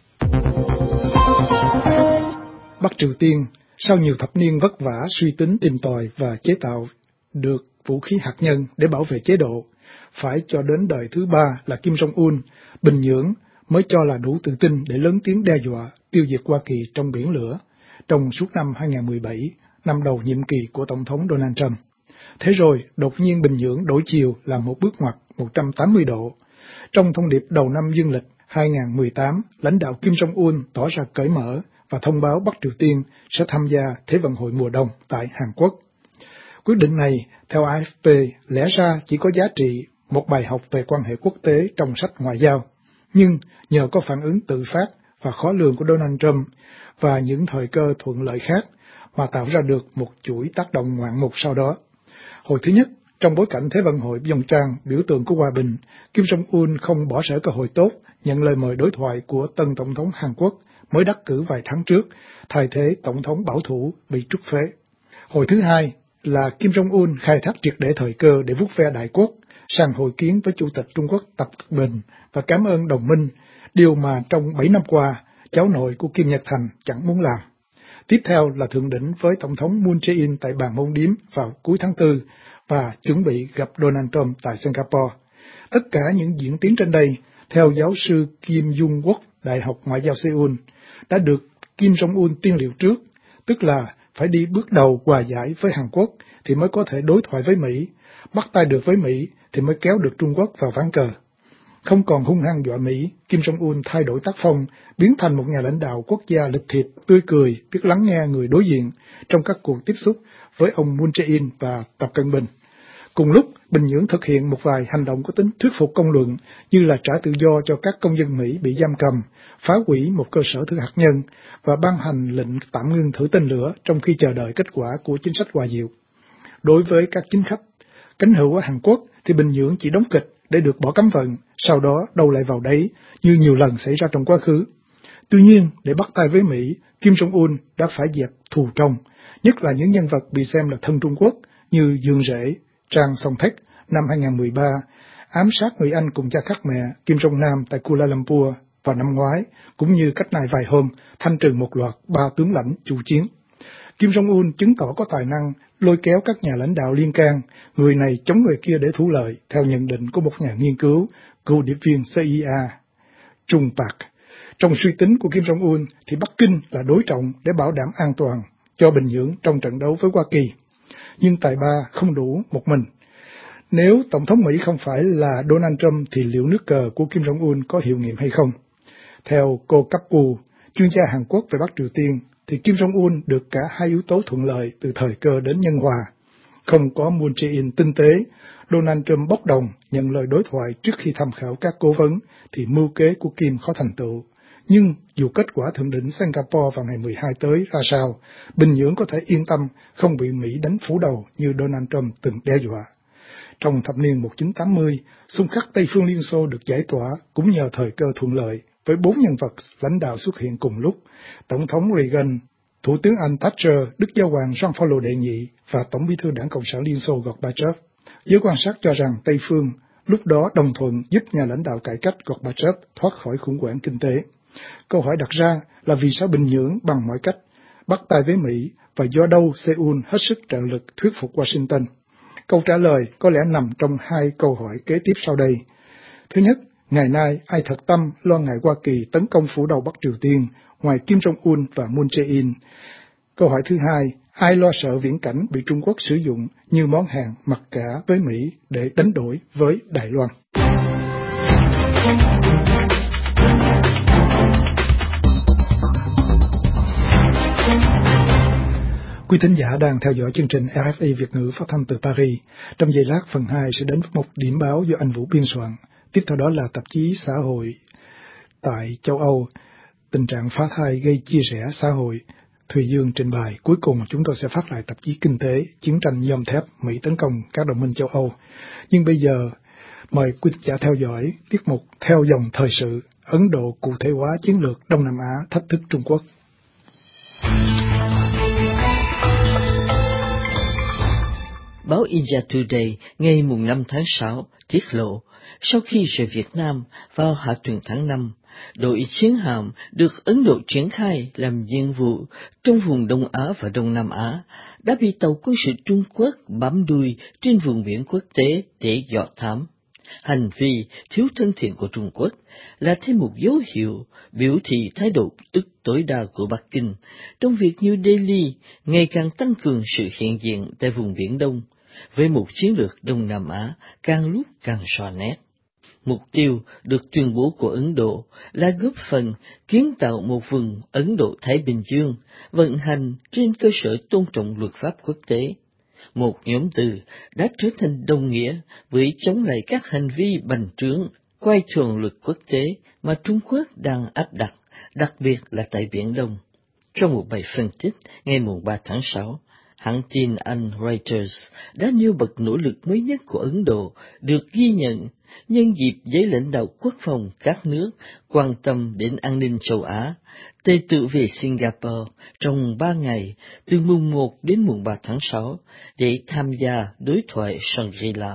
Bắc Triều Tiên sau nhiều thập niên vất vả suy tính tìm tòi và chế tạo được vũ khí hạt nhân để bảo vệ chế độ, phải cho đến đời thứ ba là Kim Jong-un, Bình Nhưỡng mới cho là đủ tự tin để lớn tiếng đe dọa tiêu diệt Hoa Kỳ trong biển lửa trong suốt năm 2017, năm đầu nhiệm kỳ của Tổng thống Donald Trump. Thế rồi, đột nhiên Bình Nhưỡng đổi chiều làm một bước ngoặt 180 độ. Trong thông điệp đầu năm dương lịch 2018, lãnh đạo Kim Jong-un tỏ ra cởi mở và thông báo Bắc Triều Tiên sẽ tham gia Thế vận hội mùa đông tại Hàn Quốc. Quyết định này, theo AFP, lẽ ra chỉ có giá trị một bài học về quan hệ quốc tế trong sách ngoại giao. Nhưng nhờ có phản ứng tự phát và khó lường của Donald Trump và những thời cơ thuận lợi khác mà tạo ra được một chuỗi tác động ngoạn mục sau đó. Hồi thứ nhất, trong bối cảnh Thế vận hội Pyeongchang biểu tượng của hòa bình, Kim Jong-un không bỏ lỡ cơ hội tốt nhận lời mời đối thoại của tân Tổng thống Hàn Quốc mới đắc cử vài tháng trước, thay thế Tổng thống bảo thủ bị trút phế. Hồi thứ hai là Kim Jong-un khai thác triệt để thời cơ để vuốt ve đại quốc, sang hội kiến với Chủ tịch Trung Quốc Tập Cận Bình và cảm ơn đồng minh, điều mà trong 7 năm qua, cháu nội của Kim Nhật Thành chẳng muốn làm. Tiếp theo là thượng đỉnh với Tổng thống Moon Jae-in tại bàn môn điếm vào cuối tháng 4 và chuẩn bị gặp Donald Trump tại Singapore. Tất cả những diễn tiến trên đây, theo giáo sư Kim Jung-wook, Đại học Ngoại giao Seoul, đã được Kim Jong-un tiên liệu trước, tức là phải đi bước đầu hòa giải với Hàn Quốc thì mới có thể đối thoại với Mỹ, bắt tay được với Mỹ thì mới kéo được Trung Quốc vào ván cờ. Không còn hung hăng dọa Mỹ, Kim Jong-un thay đổi tác phong, biến thành một nhà lãnh đạo quốc gia lịch thiệp, tươi cười, biết lắng nghe người đối diện trong các cuộc tiếp xúc với ông Moon Jae-in và Tập Cận Bình. Cùng lúc, Bình Nhưỡng thực hiện một vài hành động có tính thuyết phục công luận như là trả tự do cho các công dân Mỹ bị giam cầm, phá hủy một cơ sở thử hạt nhân và ban hành lệnh tạm ngưng thử tên lửa trong khi chờ đợi kết quả của chính sách hòa dịu. Đối với các chính khách cánh hữu ở Hàn Quốc thì Bình Nhưỡng chỉ đóng kịch để được bỏ cấm vận, sau đó đâu lại vào đấy như nhiều lần xảy ra trong quá khứ. Tuy nhiên, để bắt tay với Mỹ, Kim Jong-un đã phải dẹp thù trong, nhất là những nhân vật bị xem là thân Trung Quốc như Dương Rễ, Trang Song Thách năm 2013, ám sát người anh cùng cha khác mẹ Kim Jong Nam tại Kuala Lumpur vào năm ngoái, cũng như cách này vài hôm thanh trừng một loạt 3 tướng lãnh chủ chiến. Kim Jong-un chứng tỏ có tài năng lôi kéo các nhà lãnh đạo liên can, người này chống người kia để thủ lợi, theo nhận định của một nhà nghiên cứu, cựu điệp viên CIA, Trung Park. Trong suy tính của Kim Jong-un thì Bắc Kinh là đối trọng để bảo đảm an toàn cho Bình Nhưỡng trong trận đấu với Hoa Kỳ. Nhưng tài ba không đủ một mình. Nếu Tổng thống Mỹ không phải là Donald Trump thì liệu nước cờ của Kim Jong-un có hiệu nghiệm hay không? Theo cô Kapu, chuyên gia Hàn Quốc về Bắc Triều Tiên, thì Kim Jong-un được cả hai yếu tố thuận lợi từ thời cơ đến nhân hòa. Không có Moon Jae-in tinh tế, Donald Trump bốc đồng nhận lời đối thoại trước khi tham khảo các cố vấn, thì mưu kế của Kim khó thành tựu. Nhưng dù kết quả thượng đỉnh Singapore vào ngày 12 tới ra sao, Bình Nhưỡng có thể yên tâm không bị Mỹ đánh phủ đầu như Donald Trump từng đe dọa. Trong thập niên 1980, xung khắc Tây phương Liên Xô được giải tỏa cũng nhờ thời cơ thuận lợi, với 4 nhân vật lãnh đạo xuất hiện cùng lúc: Tổng thống Reagan, Thủ tướng Anh Thatcher, Đức Giáo hoàng Gioan Phaolô đệ nhị và Tổng bí thư Đảng Cộng sản Liên Xô Gorbachev. Giới quan sát cho rằng Tây phương lúc đó đồng thuận giúp nhà lãnh đạo cải cách Gorbachev thoát khỏi khủng hoảng kinh tế. Câu hỏi đặt ra là vì sao Bình Nhưỡng bằng mọi cách bắt tay với Mỹ và do đâu Seoul hết sức trợ lực thuyết phục Washington? Câu trả lời có lẽ nằm trong hai câu hỏi kế tiếp sau đây. Thứ nhất, ngày nay ai thật tâm lo ngại Hoa Kỳ tấn công phủ đầu Bắc Triều Tiên ngoài Kim Jong-un và Moon Jae-in? Câu hỏi thứ hai, ai lo sợ viễn cảnh bị Trung Quốc sử dụng như món hàng mặc cả với Mỹ để đánh đổi với Đài Loan? Quý thính giả đang theo dõi chương trình RFI Việt ngữ phát thanh từ Paris. Trong giây lát, phần 2 sẽ đến với một điểm báo do anh Vũ biên soạn. Tiếp theo đó là tạp chí xã hội tại châu Âu, tình trạng phá thai gây chia rẽ xã hội. Thùy Dương trình bày. Cuối cùng chúng tôi sẽ phát lại tạp chí kinh tế, chiến tranh nhôm thép, Mỹ tấn công các đồng minh châu Âu. Nhưng bây giờ, mời quý thính giả theo dõi tiết mục theo dòng thời sự, Ấn Độ cụ thể hóa chiến lược Đông Nam Á thách thức Trung Quốc. Báo India Today ngày 5 tháng 6 tiết lộ, sau khi rời Việt Nam vào hạ tuần tháng 5, đội chiến hạm được Ấn Độ triển khai làm nhiệm vụ trong vùng Đông Á và Đông Nam Á đã bị tàu quân sự Trung Quốc bám đuôi trên vùng biển quốc tế để dò thám. Hành vi thiếu thân thiện của Trung Quốc là thêm một dấu hiệu biểu thị thái độ tức tối đa của Bắc Kinh trong việc New Delhi ngày càng tăng cường sự hiện diện tại vùng Biển Đông, với một chiến lược Đông Nam Á càng lúc càng rõ nét. Mục tiêu được tuyên bố của Ấn Độ là góp phần kiến tạo một vùng Ấn Độ-Thái Bình Dương vận hành trên cơ sở tôn trọng luật pháp quốc tế. Một nhóm từ đã trở thành đồng nghĩa với chống lại các hành vi bành trướng, coi thường luật quốc tế mà Trung Quốc đang áp đặt, đặc biệt là tại Biển Đông. Trong một bài phân tích ngày 3 tháng 6, hãng tin Anh Reuters đã nêu bật nỗ lực mới nhất của Ấn Độ được ghi nhận nhân dịp giới lãnh đạo quốc phòng các nước quan tâm đến an ninh châu Á, tề tựu về Singapore trong 3 ngày từ mùng 1 đến mùng 3 tháng 6 để tham gia đối thoại Shangri-La.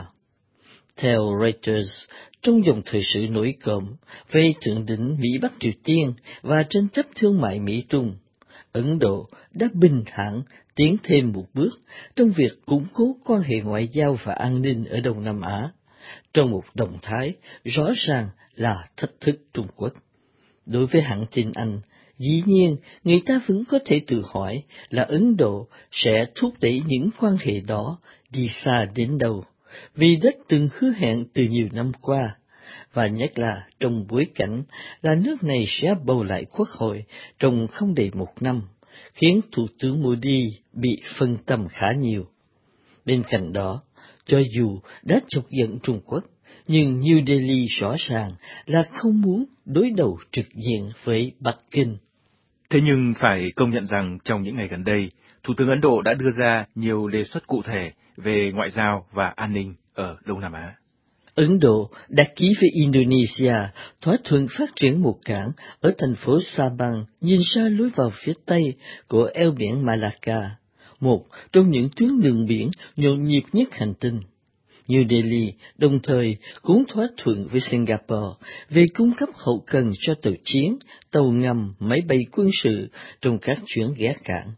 Theo Reuters, trong dòng thời sự nổi cộm về thượng đỉnh Mỹ-Bắc Triều Tiên và tranh chấp thương mại Mỹ-Trung, Ấn Độ đã bình thản tiến thêm một bước trong việc củng cố quan hệ ngoại giao và an ninh ở Đông Nam Á, trong một động thái rõ ràng là thách thức Trung Quốc. Đối với hãng tin Anh, dĩ nhiên người ta vẫn có thể tự hỏi là Ấn Độ sẽ thúc đẩy những quan hệ đó đi xa đến đâu, vì đã từng hứa hẹn từ nhiều năm qua, và nhất là trong bối cảnh là nước này sẽ bầu lại quốc hội trong không đầy 1 năm, khiến Thủ tướng Modi bị phân tâm khá nhiều. Bên cạnh đó, cho dù đã chọc giận Trung Quốc, nhưng New Delhi rõ ràng là không muốn đối đầu trực diện với Bắc Kinh. Thế nhưng phải công nhận rằng trong những ngày gần đây, Thủ tướng Ấn Độ đã đưa ra nhiều đề xuất cụ thể về ngoại giao và an ninh ở Đông Nam Á. Ấn Độ đã ký với Indonesia thỏa thuận phát triển một cảng ở thành phố Sabang nhìn ra lối vào phía tây của eo biển Malacca, một trong những tuyến đường biển nhộn nhịp nhất hành tinh. New Delhi đồng thời cũng thỏa thuận với Singapore về cung cấp hậu cần cho tàu chiến, tàu ngầm, máy bay quân sự trong các chuyến ghé cảng.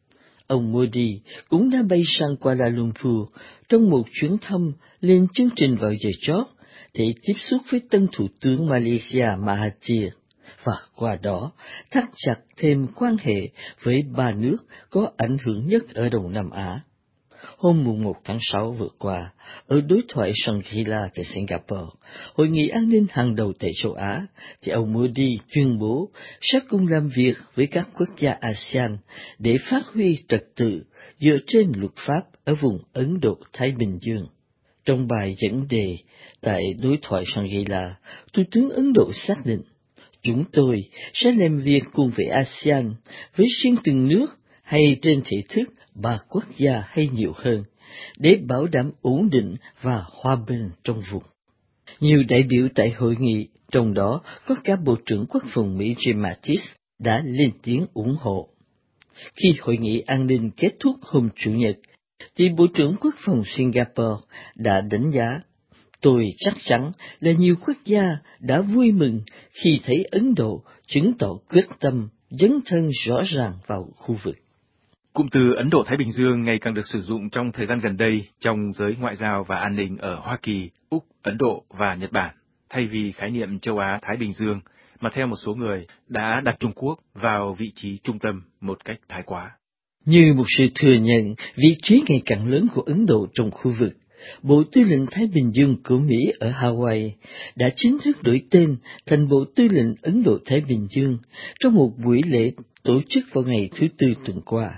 Ông Modi cũng đã bay sang Kuala Lumpur trong một chuyến thăm lên chương trình vào giờ chót để tiếp xúc với tân thủ tướng Malaysia Mahathir, và qua đó thắt chặt thêm quan hệ với ba nước có ảnh hưởng nhất ở Đông Nam Á. Hôm 1 tháng 6 vừa qua, ở đối thoại Shangri-La tại Singapore, hội nghị an ninh hàng đầu tại châu Á, thì ông Modi tuyên bố sẽ cùng làm việc với các quốc gia ASEAN để phát huy trật tự dựa trên luật pháp ở vùng Ấn Độ-Thái Bình Dương. Trong bài dẫn đề tại đối thoại Shangri-La, Thủ tướng Ấn Độ xác định, chúng tôi sẽ làm việc cùng với ASEAN với riêng từng nước hay trên thể thức 3 quốc gia hay nhiều hơn, để bảo đảm ổn định và hòa bình trong vùng. Nhiều đại biểu tại hội nghị, trong đó có cả Bộ trưởng Quốc phòng Mỹ Jim Mattis, đã lên tiếng ủng hộ. Khi hội nghị an ninh kết thúc hôm Chủ nhật, thì Bộ trưởng Quốc phòng Singapore đã đánh giá, tôi chắc chắn là nhiều quốc gia đã vui mừng khi thấy Ấn Độ chứng tỏ quyết tâm dấn thân rõ ràng vào khu vực. Cụm từ Ấn Độ-Thái Bình Dương ngày càng được sử dụng trong thời gian gần đây trong giới ngoại giao và an ninh ở Hoa Kỳ, Úc, Ấn Độ và Nhật Bản, thay vì khái niệm châu Á-Thái Bình Dương, mà theo một số người đã đặt Trung Quốc vào vị trí trung tâm một cách thái quá. Như một sự thừa nhận vị trí ngày càng lớn của Ấn Độ trong khu vực, Bộ Tư lệnh Thái Bình Dương của Mỹ ở Hawaii đã chính thức đổi tên thành Bộ Tư lệnh Ấn Độ-Thái Bình Dương trong một buổi lễ tổ chức vào ngày thứ Tư tuần qua.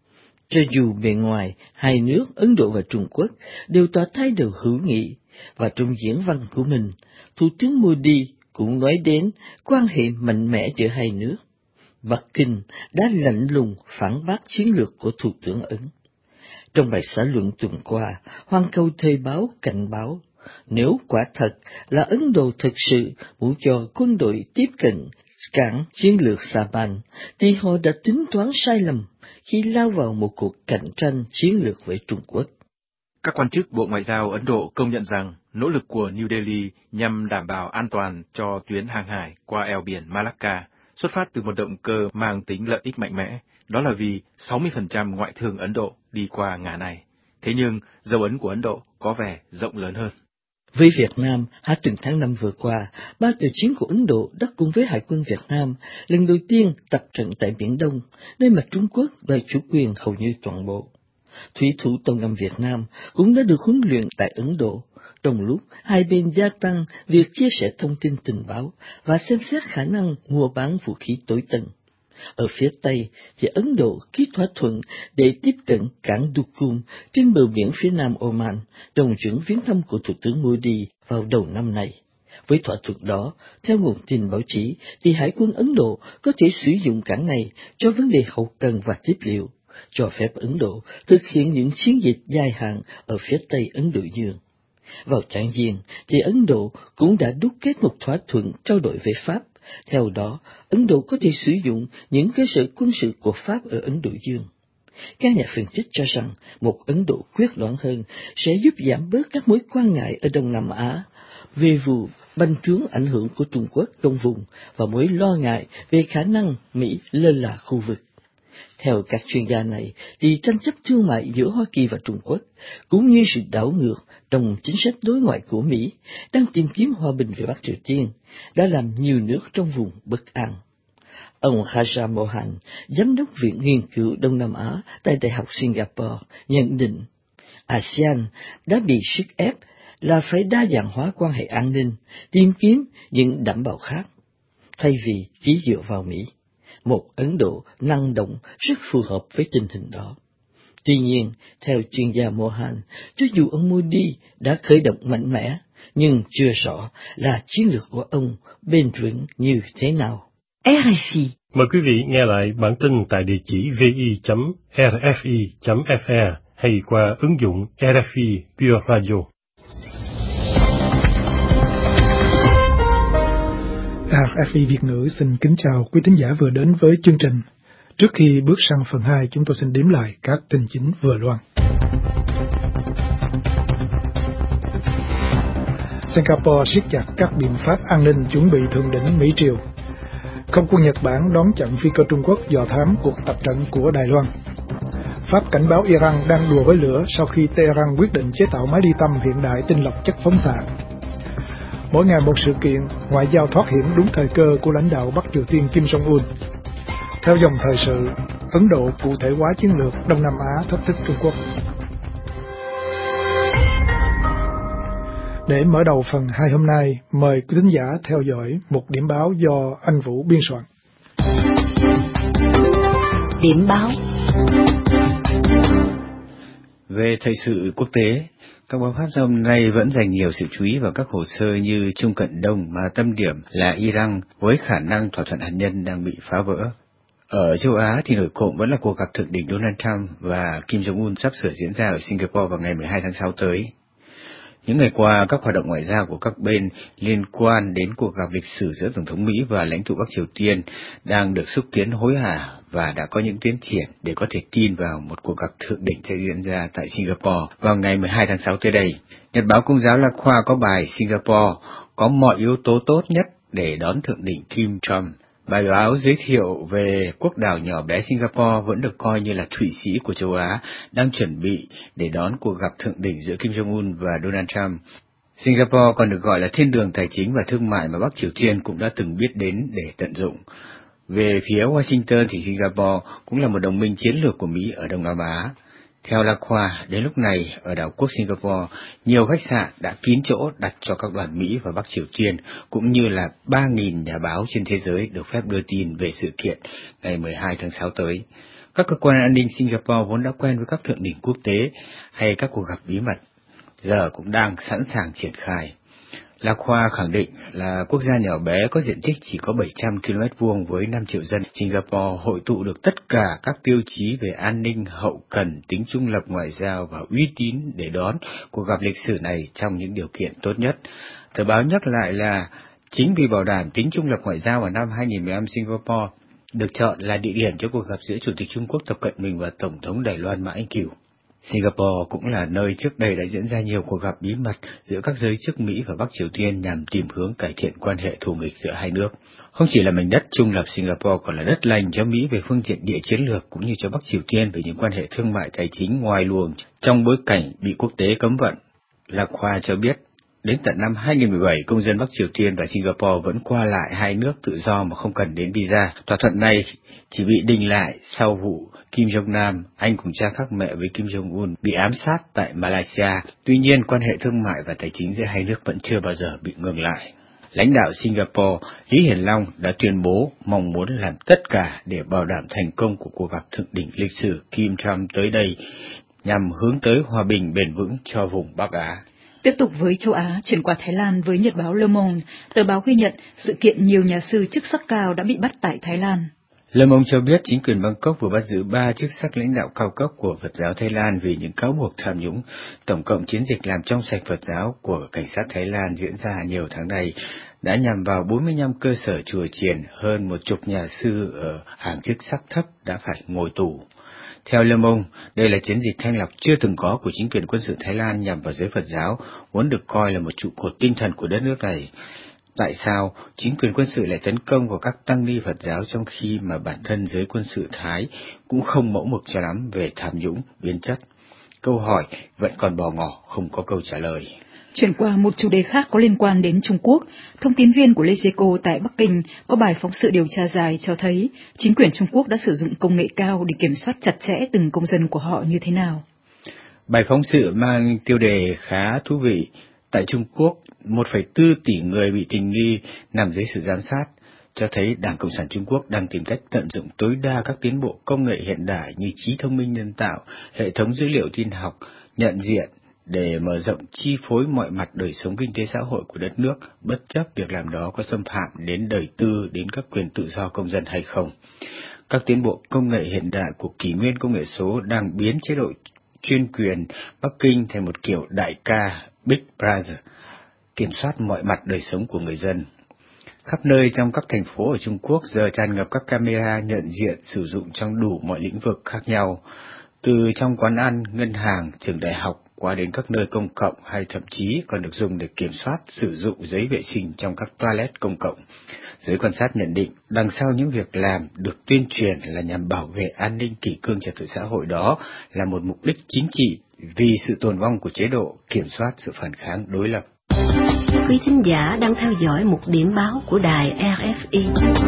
Cho dù bề ngoài, hai nước Ấn Độ và Trung Quốc đều tỏ thái độ hữu nghị, và trong diễn văn của mình, Thủ tướng Modi cũng nói đến quan hệ mạnh mẽ giữa hai nước. Bắc Kinh đã lạnh lùng phản bác chiến lược của Thủ tướng Ấn. Trong bài xã luận tuần qua, Hoàn Cầu Thời báo cảnh báo, nếu quả thật là Ấn Độ thực sự muốn cho quân đội tiếp cận cảng chiến lược Saban, thì họ đã tính toán sai lầm khi lao vào một cuộc cạnh tranh chiến lược với Trung Quốc. Các quan chức Bộ Ngoại giao Ấn Độ công nhận rằng nỗ lực của New Delhi nhằm đảm bảo an toàn cho tuyến hàng hải qua eo biển Malacca xuất phát từ một động cơ mang tính lợi ích mạnh mẽ, đó là vì 60% ngoại thương Ấn Độ đi qua ngã này. Thế nhưng, dấu ấn của Ấn Độ có vẻ rộng lớn hơn. Với Việt Nam, hai tuần tháng 5 vừa qua, 3 tàu chiến của Ấn Độ đã cùng với Hải quân Việt Nam lần đầu tiên tập trận tại Biển Đông, nơi mà Trung Quốc đòi chủ quyền hầu như toàn bộ. Thủy thủ tàu ngầm Việt Nam cũng đã được huấn luyện tại Ấn Độ, trong lúc hai bên gia tăng việc chia sẻ thông tin tình báo và xem xét khả năng mua bán vũ khí tối tân. Ở phía Tây thì Ấn Độ ký thỏa thuận để tiếp cận cảng Duqm trên bờ biển phía nam Oman trong chuyến viếng thăm của Thủ tướng Modi vào đầu năm nay. Với thỏa thuận đó, theo nguồn tin báo chí, thì Hải quân Ấn Độ có thể sử dụng cảng này cho vấn đề hậu cần và tiếp liệu, cho phép Ấn Độ thực hiện những chiến dịch dài hạn ở phía Tây Ấn Độ Dương. Vào tháng Giêng, thì Ấn Độ cũng đã đúc kết một thỏa thuận trao đổi với Pháp. Theo đó, Ấn Độ có thể sử dụng những cơ sở quân sự của Pháp ở Ấn Độ Dương. Các nhà phân tích cho rằng một Ấn Độ quyết đoán hơn sẽ giúp giảm bớt các mối quan ngại ở Đông Nam Á về vụ bành trướng ảnh hưởng của Trung Quốc trong vùng và mối lo ngại về khả năng Mỹ lơ là khu vực. Theo các chuyên gia này, thì tranh chấp thương mại giữa Hoa Kỳ và Trung Quốc, cũng như sự đảo ngược trong chính sách đối ngoại của Mỹ đang tìm kiếm hòa bình về Bắc Triều Tiên, đã làm nhiều nước trong vùng bất an. Ông Khaja Mohan, giám đốc Viện Nghiên cứu Đông Nam Á tại Đại học Singapore, nhận định ASEAN đã bị sức ép là phải đa dạng hóa quan hệ an ninh, tìm kiếm những đảm bảo khác, thay vì chỉ dựa vào Mỹ. Một Ấn Độ năng động rất phù hợp với tình hình đó. Tuy nhiên, theo chuyên gia Mohan, cho dù ông Modi đã khởi động mạnh mẽ, nhưng chưa rõ là chiến lược của ông bền vững như thế nào. RFI. Mời quý vị nghe lại bản tin tại địa chỉ vi.rfi.fr hay qua ứng dụng RFI Pure Radio. RFI Việt ngữ xin kính chào quý thính giả vừa đến với chương trình. Trước khi bước sang phần 2, chúng tôi xin đếm lại các tin chính vừa loan. Singapore siết chặt các biện pháp an ninh chuẩn bị thượng đỉnh Mỹ-Triều. Không quân Nhật Bản đón chặn phi cơ Trung Quốc dò thám cuộc tập trận của Đài Loan. Pháp cảnh báo Iran đang đùa với lửa sau khi Tehran quyết định chế tạo máy ly tâm hiện đại tinh lọc chất phóng xạ. Mỗi ngày một sự kiện, ngoại giao thoát hiểm đúng thời cơ của lãnh đạo Bắc Triều Tiên Kim Jong-un. Theo dòng thời sự, Ấn Độ cụ thể hóa chiến lược Đông Nam Á thách thức Trung Quốc. Để mở đầu phần 2 hôm nay, mời quý thính giả theo dõi một điểm báo do anh Vũ biên soạn. Điểm báo. Về thời sự quốc tế, các báo Pháp hôm nay vẫn dành nhiều sự chú ý vào các hồ sơ như Trung Cận Đông mà tâm điểm là Iran với khả năng thỏa thuận hạt nhân đang bị phá vỡ. Ở châu Á thì nổi cộm vẫn là cuộc gặp thượng đỉnh Donald Trump và Kim Jong-un sắp sửa diễn ra ở Singapore vào ngày 12 tháng 6 tới. Những ngày qua, các hoạt động ngoại giao của các bên liên quan đến cuộc gặp lịch sử giữa Tổng thống Mỹ và lãnh tụ Bắc Triều Tiên đang được xúc tiến hối hả và đã có những tiến triển để có thể tin vào một cuộc gặp thượng đỉnh sẽ diễn ra tại Singapore vào ngày 12 tháng 6 tới đây. Nhật báo Công giáo Lạc Khoa có bài Singapore có mọi yếu tố tốt nhất để đón thượng đỉnh Kim Trump. Bài báo giới thiệu về quốc đảo nhỏ bé Singapore vẫn được coi như là Thụy Sĩ của châu Á, đang chuẩn bị để đón cuộc gặp thượng đỉnh giữa Kim Jong-un và Donald Trump. Singapore còn được gọi là thiên đường tài chính và thương mại mà Bắc Triều Tiên cũng đã từng biết đến để tận dụng. Về phía Washington thì Singapore cũng là một đồng minh chiến lược của Mỹ ở Đông Nam Á. Theo Lạc Khoa, đến lúc này, ở đảo quốc Singapore, nhiều khách sạn đã kín chỗ đặt cho các đoàn Mỹ và Bắc Triều Tiên, cũng như là 3.000 nhà báo trên thế giới được phép đưa tin về sự kiện ngày 12 tháng 6 tới. Các cơ quan an ninh Singapore vốn đã quen với các thượng đỉnh quốc tế hay các cuộc gặp bí mật, giờ cũng đang sẵn sàng triển khai. Lạc Khoa khẳng định là quốc gia nhỏ bé có diện tích chỉ có 700 km² với 5 triệu dân, Singapore hội tụ được tất cả các tiêu chí về an ninh, hậu cần, tính trung lập ngoại giao và uy tín để đón cuộc gặp lịch sử này trong những điều kiện tốt nhất. Tờ báo nhắc lại là chính vì bảo đảm tính trung lập ngoại giao ở năm 2015, Singapore được chọn là địa điểm cho cuộc gặp giữa Chủ tịch Trung Quốc Tập Cận Bình và Tổng thống Đài Loan Mã Anh Cửu. Singapore cũng là nơi trước đây đã diễn ra nhiều cuộc gặp bí mật giữa các giới chức Mỹ và Bắc Triều Tiên nhằm tìm hướng cải thiện quan hệ thù nghịch giữa hai nước. Không chỉ là mảnh đất trung lập, Singapore còn là đất lành cho Mỹ về phương diện địa chiến lược cũng như cho Bắc Triều Tiên về những quan hệ thương mại tài chính ngoài luồng trong bối cảnh bị quốc tế cấm vận. Lạc Khoa cho biết, đến tận năm 2017, công dân Bắc Triều Tiên và Singapore vẫn qua lại hai nước tự do mà không cần đến visa. Thỏa thuận này chỉ bị đình lại sau vụ Kim Jong Nam, anh cùng cha khác mẹ với Kim Jong-un, bị ám sát tại Malaysia. Tuy nhiên, quan hệ thương mại và tài chính giữa hai nước vẫn chưa bao giờ bị ngừng lại. Lãnh đạo Singapore, Lý Hiển Long đã tuyên bố mong muốn làm tất cả để bảo đảm thành công của cuộc gặp thượng đỉnh lịch sử Kim Trump tới đây, nhằm hướng tới hòa bình bền vững cho vùng Bắc Á. Tiếp tục với châu Á, chuyển qua Thái Lan với Nhật báo Le Monde, tờ báo ghi nhận sự kiện nhiều nhà sư chức sắc cao đã bị bắt tại Thái Lan. Le Monde cho biết chính quyền Bangkok vừa bắt giữ 3 chức sắc lãnh đạo cao cấp của Phật giáo Thái Lan vì những cáo buộc tham nhũng. Tổng cộng chiến dịch làm trong sạch Phật giáo của cảnh sát Thái Lan diễn ra nhiều tháng này đã nhằm vào 45 cơ sở chùa chiền, hơn 10 nhà sư ở hàng chức sắc thấp đã phải ngồi tù. Theo Le Monde, đây là chiến dịch thanh lọc chưa từng có của chính quyền quân sự Thái Lan nhằm vào giới Phật giáo, vốn được coi là một trụ cột tinh thần của đất nước này. Tại sao chính quyền quân sự lại tấn công vào các tăng ni Phật giáo trong khi mà bản thân giới quân sự Thái cũng không mẫu mực cho lắm về tham nhũng, biến chất? Câu hỏi vẫn còn bò ngỏ, không có câu trả lời. Chuyển qua một chủ đề khác có liên quan đến Trung Quốc, thông tin viên của Lezeco tại Bắc Kinh có bài phóng sự điều tra dài cho thấy chính quyền Trung Quốc đã sử dụng công nghệ cao để kiểm soát chặt chẽ từng công dân của họ như thế nào. Bài phóng sự mang tiêu đề khá thú vị. Tại Trung Quốc, 1,4 tỷ người bị tình nghi nằm dưới sự giám sát, cho thấy Đảng Cộng sản Trung Quốc đang tìm cách tận dụng tối đa các tiến bộ công nghệ hiện đại như trí thông minh nhân tạo, hệ thống dữ liệu tin học, nhận diện để mở rộng chi phối mọi mặt đời sống kinh tế xã hội của đất nước, bất chấp việc làm đó có xâm phạm đến đời tư, đến các quyền tự do công dân hay không. Các tiến bộ công nghệ hiện đại của kỷ nguyên công nghệ số đang biến chế độ chuyên quyền Bắc Kinh thành một kiểu đại ca Big Brother, kiểm soát mọi mặt đời sống của người dân. Khắp nơi trong các thành phố ở Trung Quốc giờ tràn ngập các camera nhận diện sử dụng trong đủ mọi lĩnh vực khác nhau, từ trong quán ăn, ngân hàng, trường đại học, qua đến các nơi công cộng hay thậm chí còn được dùng để kiểm soát sử dụng giấy vệ sinh trong các toilet công cộng. Giới quan sát nhận định, đằng sau những việc làm được tuyên truyền là nhằm bảo vệ an ninh kỷ cương trật tự xã hội đó là một mục đích chính trị vì sự tồn vong của chế độ kiểm soát sự phản kháng đối lập. Quý thính giả đang theo dõi một điểm báo của đài RFI.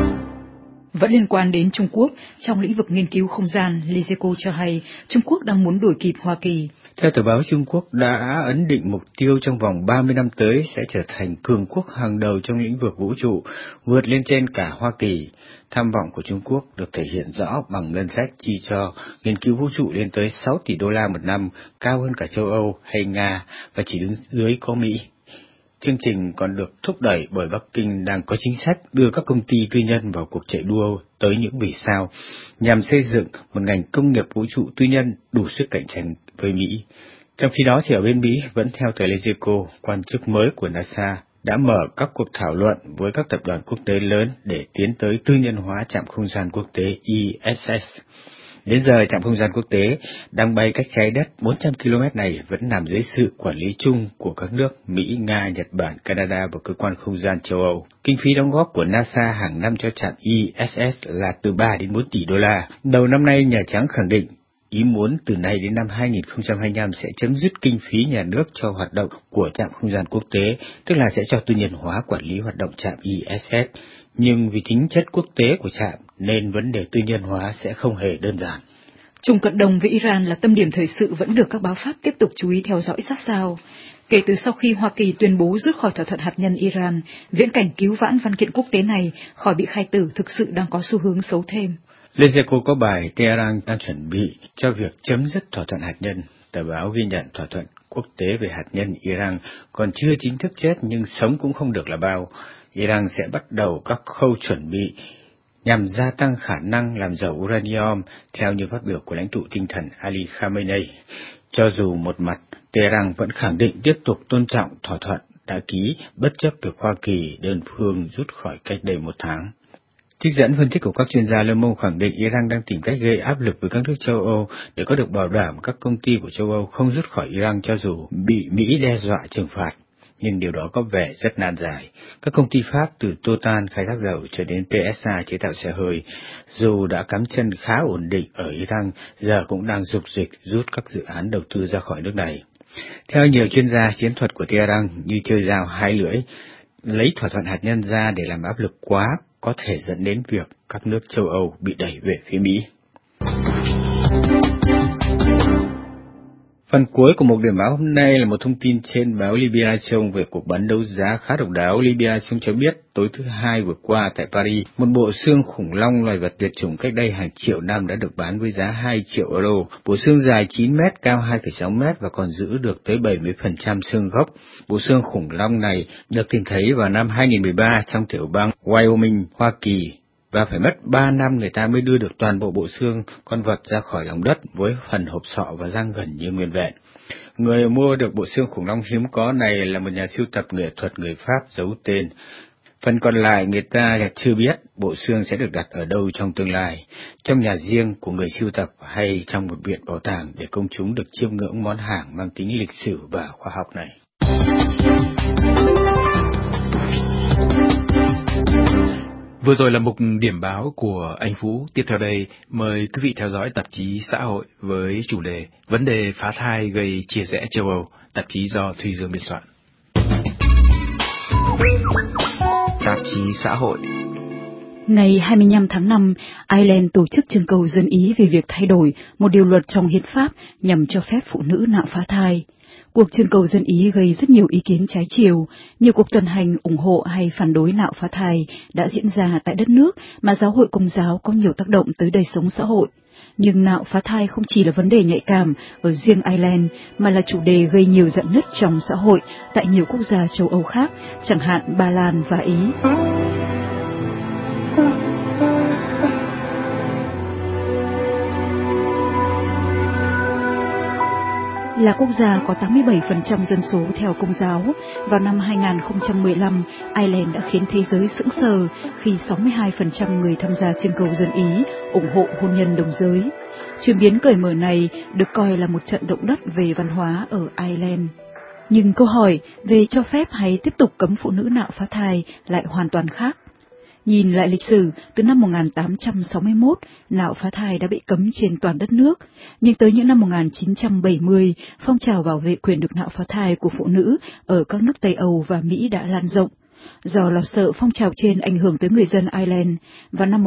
Vẫn liên quan đến Trung Quốc, trong lĩnh vực nghiên cứu không gian, LISECO cho hay Trung Quốc đang muốn đuổi kịp Hoa Kỳ. Theo tờ báo, Trung Quốc đã ấn định mục tiêu trong vòng 30 năm tới sẽ trở thành cường quốc hàng đầu trong lĩnh vực vũ trụ, vượt lên trên cả Hoa Kỳ. Tham vọng của Trung Quốc được thể hiện rõ bằng ngân sách chi cho nghiên cứu vũ trụ lên tới 6 tỷ đô la một năm, cao hơn cả châu Âu hay Nga và chỉ đứng dưới có Mỹ. Chương trình còn được thúc đẩy bởi Bắc Kinh đang có chính sách đưa các công ty tư nhân vào cuộc chạy đua tới những vì sao, nhằm xây dựng một ngành công nghiệp vũ trụ tư nhân đủ sức cạnh tranh với Mỹ. Trong khi đó thì ở bên Mỹ, vẫn theo tờ LISECO, quan chức mới của NASA đã mở các cuộc thảo luận với các tập đoàn quốc tế lớn để tiến tới tư nhân hóa trạm không gian quốc tế ISS. Đến giờ, trạm không gian quốc tế đang bay cách trái đất 400 km này vẫn nằm dưới sự quản lý chung của các nước Mỹ, Nga, Nhật Bản, Canada và Cơ quan Không gian châu Âu. Kinh phí đóng góp của NASA hàng năm cho trạm ISS là từ 3 đến 4 tỷ đô la. Đầu năm nay, Nhà Trắng khẳng định ý muốn từ nay đến năm 2025 sẽ chấm dứt kinh phí nhà nước cho hoạt động của trạm không gian quốc tế, tức là sẽ cho tư nhân hóa quản lý hoạt động trạm ISS. Nhưng vì tính chất quốc tế của trạm nên vấn đề tư nhân hóa sẽ không hề đơn giản. Trung Cận Đông với Iran là tâm điểm thời sự vẫn được các báo Pháp tiếp tục chú ý theo dõi sát sao. Kể từ sau khi Hoa Kỳ tuyên bố rút khỏi thỏa thuận hạt nhân Iran, viễn cảnh cứu vãn văn kiện quốc tế này khỏi bị khai tử thực sự đang có xu hướng xấu thêm. LISECO có bài Tehran đang chuẩn bị cho việc chấm dứt thỏa thuận hạt nhân. Tờ báo ghi nhận thỏa thuận quốc tế về hạt nhân Iran còn chưa chính thức chết nhưng sống cũng không được là bao. Iran sẽ bắt đầu các khâu chuẩn bị nhằm gia tăng khả năng làm giàu uranium, theo như phát biểu của lãnh tụ tinh thần Ali Khamenei. Cho dù một mặt, Tehran vẫn khẳng định tiếp tục tôn trọng thỏa thuận đã ký bất chấp việc Hoa Kỳ đơn phương rút khỏi cách đây một tháng. Trích dẫn phân tích của các chuyên gia Le Monde khẳng định Iran đang tìm cách gây áp lực với các nước châu Âu để có được bảo đảm các công ty của châu Âu không rút khỏi Iran cho dù bị Mỹ đe dọa trừng phạt. Nhưng điều đó có vẻ rất nan giải. Các công ty Pháp từ Total khai thác dầu cho đến PSA chế tạo xe hơi, dù đã cắm chân khá ổn định ở Iran, giờ cũng đang rục rịch rút các dự án đầu tư ra khỏi nước này. Theo nhiều chuyên gia, chiến thuật của Tehran như chơi dao hai lưỡi, lấy thỏa thuận hạt nhân ra để làm áp lực quá có thể dẫn đến việc các nước châu Âu bị đẩy về phía Mỹ. Phần cuối của một điểm báo hôm nay là một thông tin trên báo Libération về cuộc bán đấu giá khá độc đáo. Libération cho biết tối thứ Hai vừa qua tại Paris, một bộ xương khủng long loài vật tuyệt chủng cách đây hàng triệu năm đã được bán với giá 2 triệu euro. Bộ xương dài 9 mét, cao 2,6 mét và còn giữ được tới 70% xương gốc. Bộ xương khủng long này được tìm thấy vào năm 2013 trong tiểu bang Wyoming, Hoa Kỳ. Và phải mất 3 năm người ta mới đưa được toàn bộ bộ xương con vật ra khỏi lòng đất với phần hộp sọ và răng gần như nguyên vẹn. Người mua được bộ xương khủng long hiếm có này là một nhà sưu tập nghệ thuật người Pháp giấu tên. Phần còn lại người ta chưa biết bộ xương sẽ được đặt ở đâu trong tương lai, trong nhà riêng của người sưu tập hay trong một viện bảo tàng để công chúng được chiêm ngưỡng món hàng mang tính lịch sử và khoa học này. Vừa rồi là mục điểm báo của anh Vũ. Tiếp theo đây, mời quý vị theo dõi tạp chí Xã hội với chủ đề Vấn đề phá thai gây chia rẽ châu Âu, tạp chí do Thùy Dương biên soạn. Tạp chí Xã hội. Ngày 25 tháng 5, Ireland tổ chức trưng cầu dân ý về việc thay đổi một điều luật trong hiến pháp nhằm cho phép phụ nữ nạo phá thai. Cuộc trưng cầu dân ý gây rất nhiều ý kiến trái chiều, nhiều cuộc tuần hành ủng hộ hay phản đối nạo phá thai đã diễn ra tại đất nước mà giáo hội Công giáo có nhiều tác động tới đời sống xã hội. Nhưng nạo phá thai không chỉ là vấn đề nhạy cảm ở riêng Ireland mà là chủ đề gây nhiều rạn nứt trong xã hội tại nhiều quốc gia châu Âu khác, chẳng hạn Ba Lan và Ý. Là quốc gia có 87% dân số theo Công giáo, vào năm 2015, Ireland đã khiến thế giới sững sờ khi 62% người tham gia trưng cầu dân ý ủng hộ hôn nhân đồng giới. Chuyển biến cởi mở này được coi là một trận động đất về văn hóa ở Ireland. Nhưng câu hỏi về cho phép hay tiếp tục cấm phụ nữ nạo phá thai lại hoàn toàn khác. Nhìn lại lịch sử, từ năm 1861, nạo phá thai đã bị cấm trên toàn đất nước, nhưng tới những năm 1970, phong trào bảo vệ quyền được nạo phá thai của phụ nữ ở các nước Tây Âu và Mỹ đã lan rộng. Do lo sợ phong trào trên ảnh hưởng tới người dân Ireland, vào năm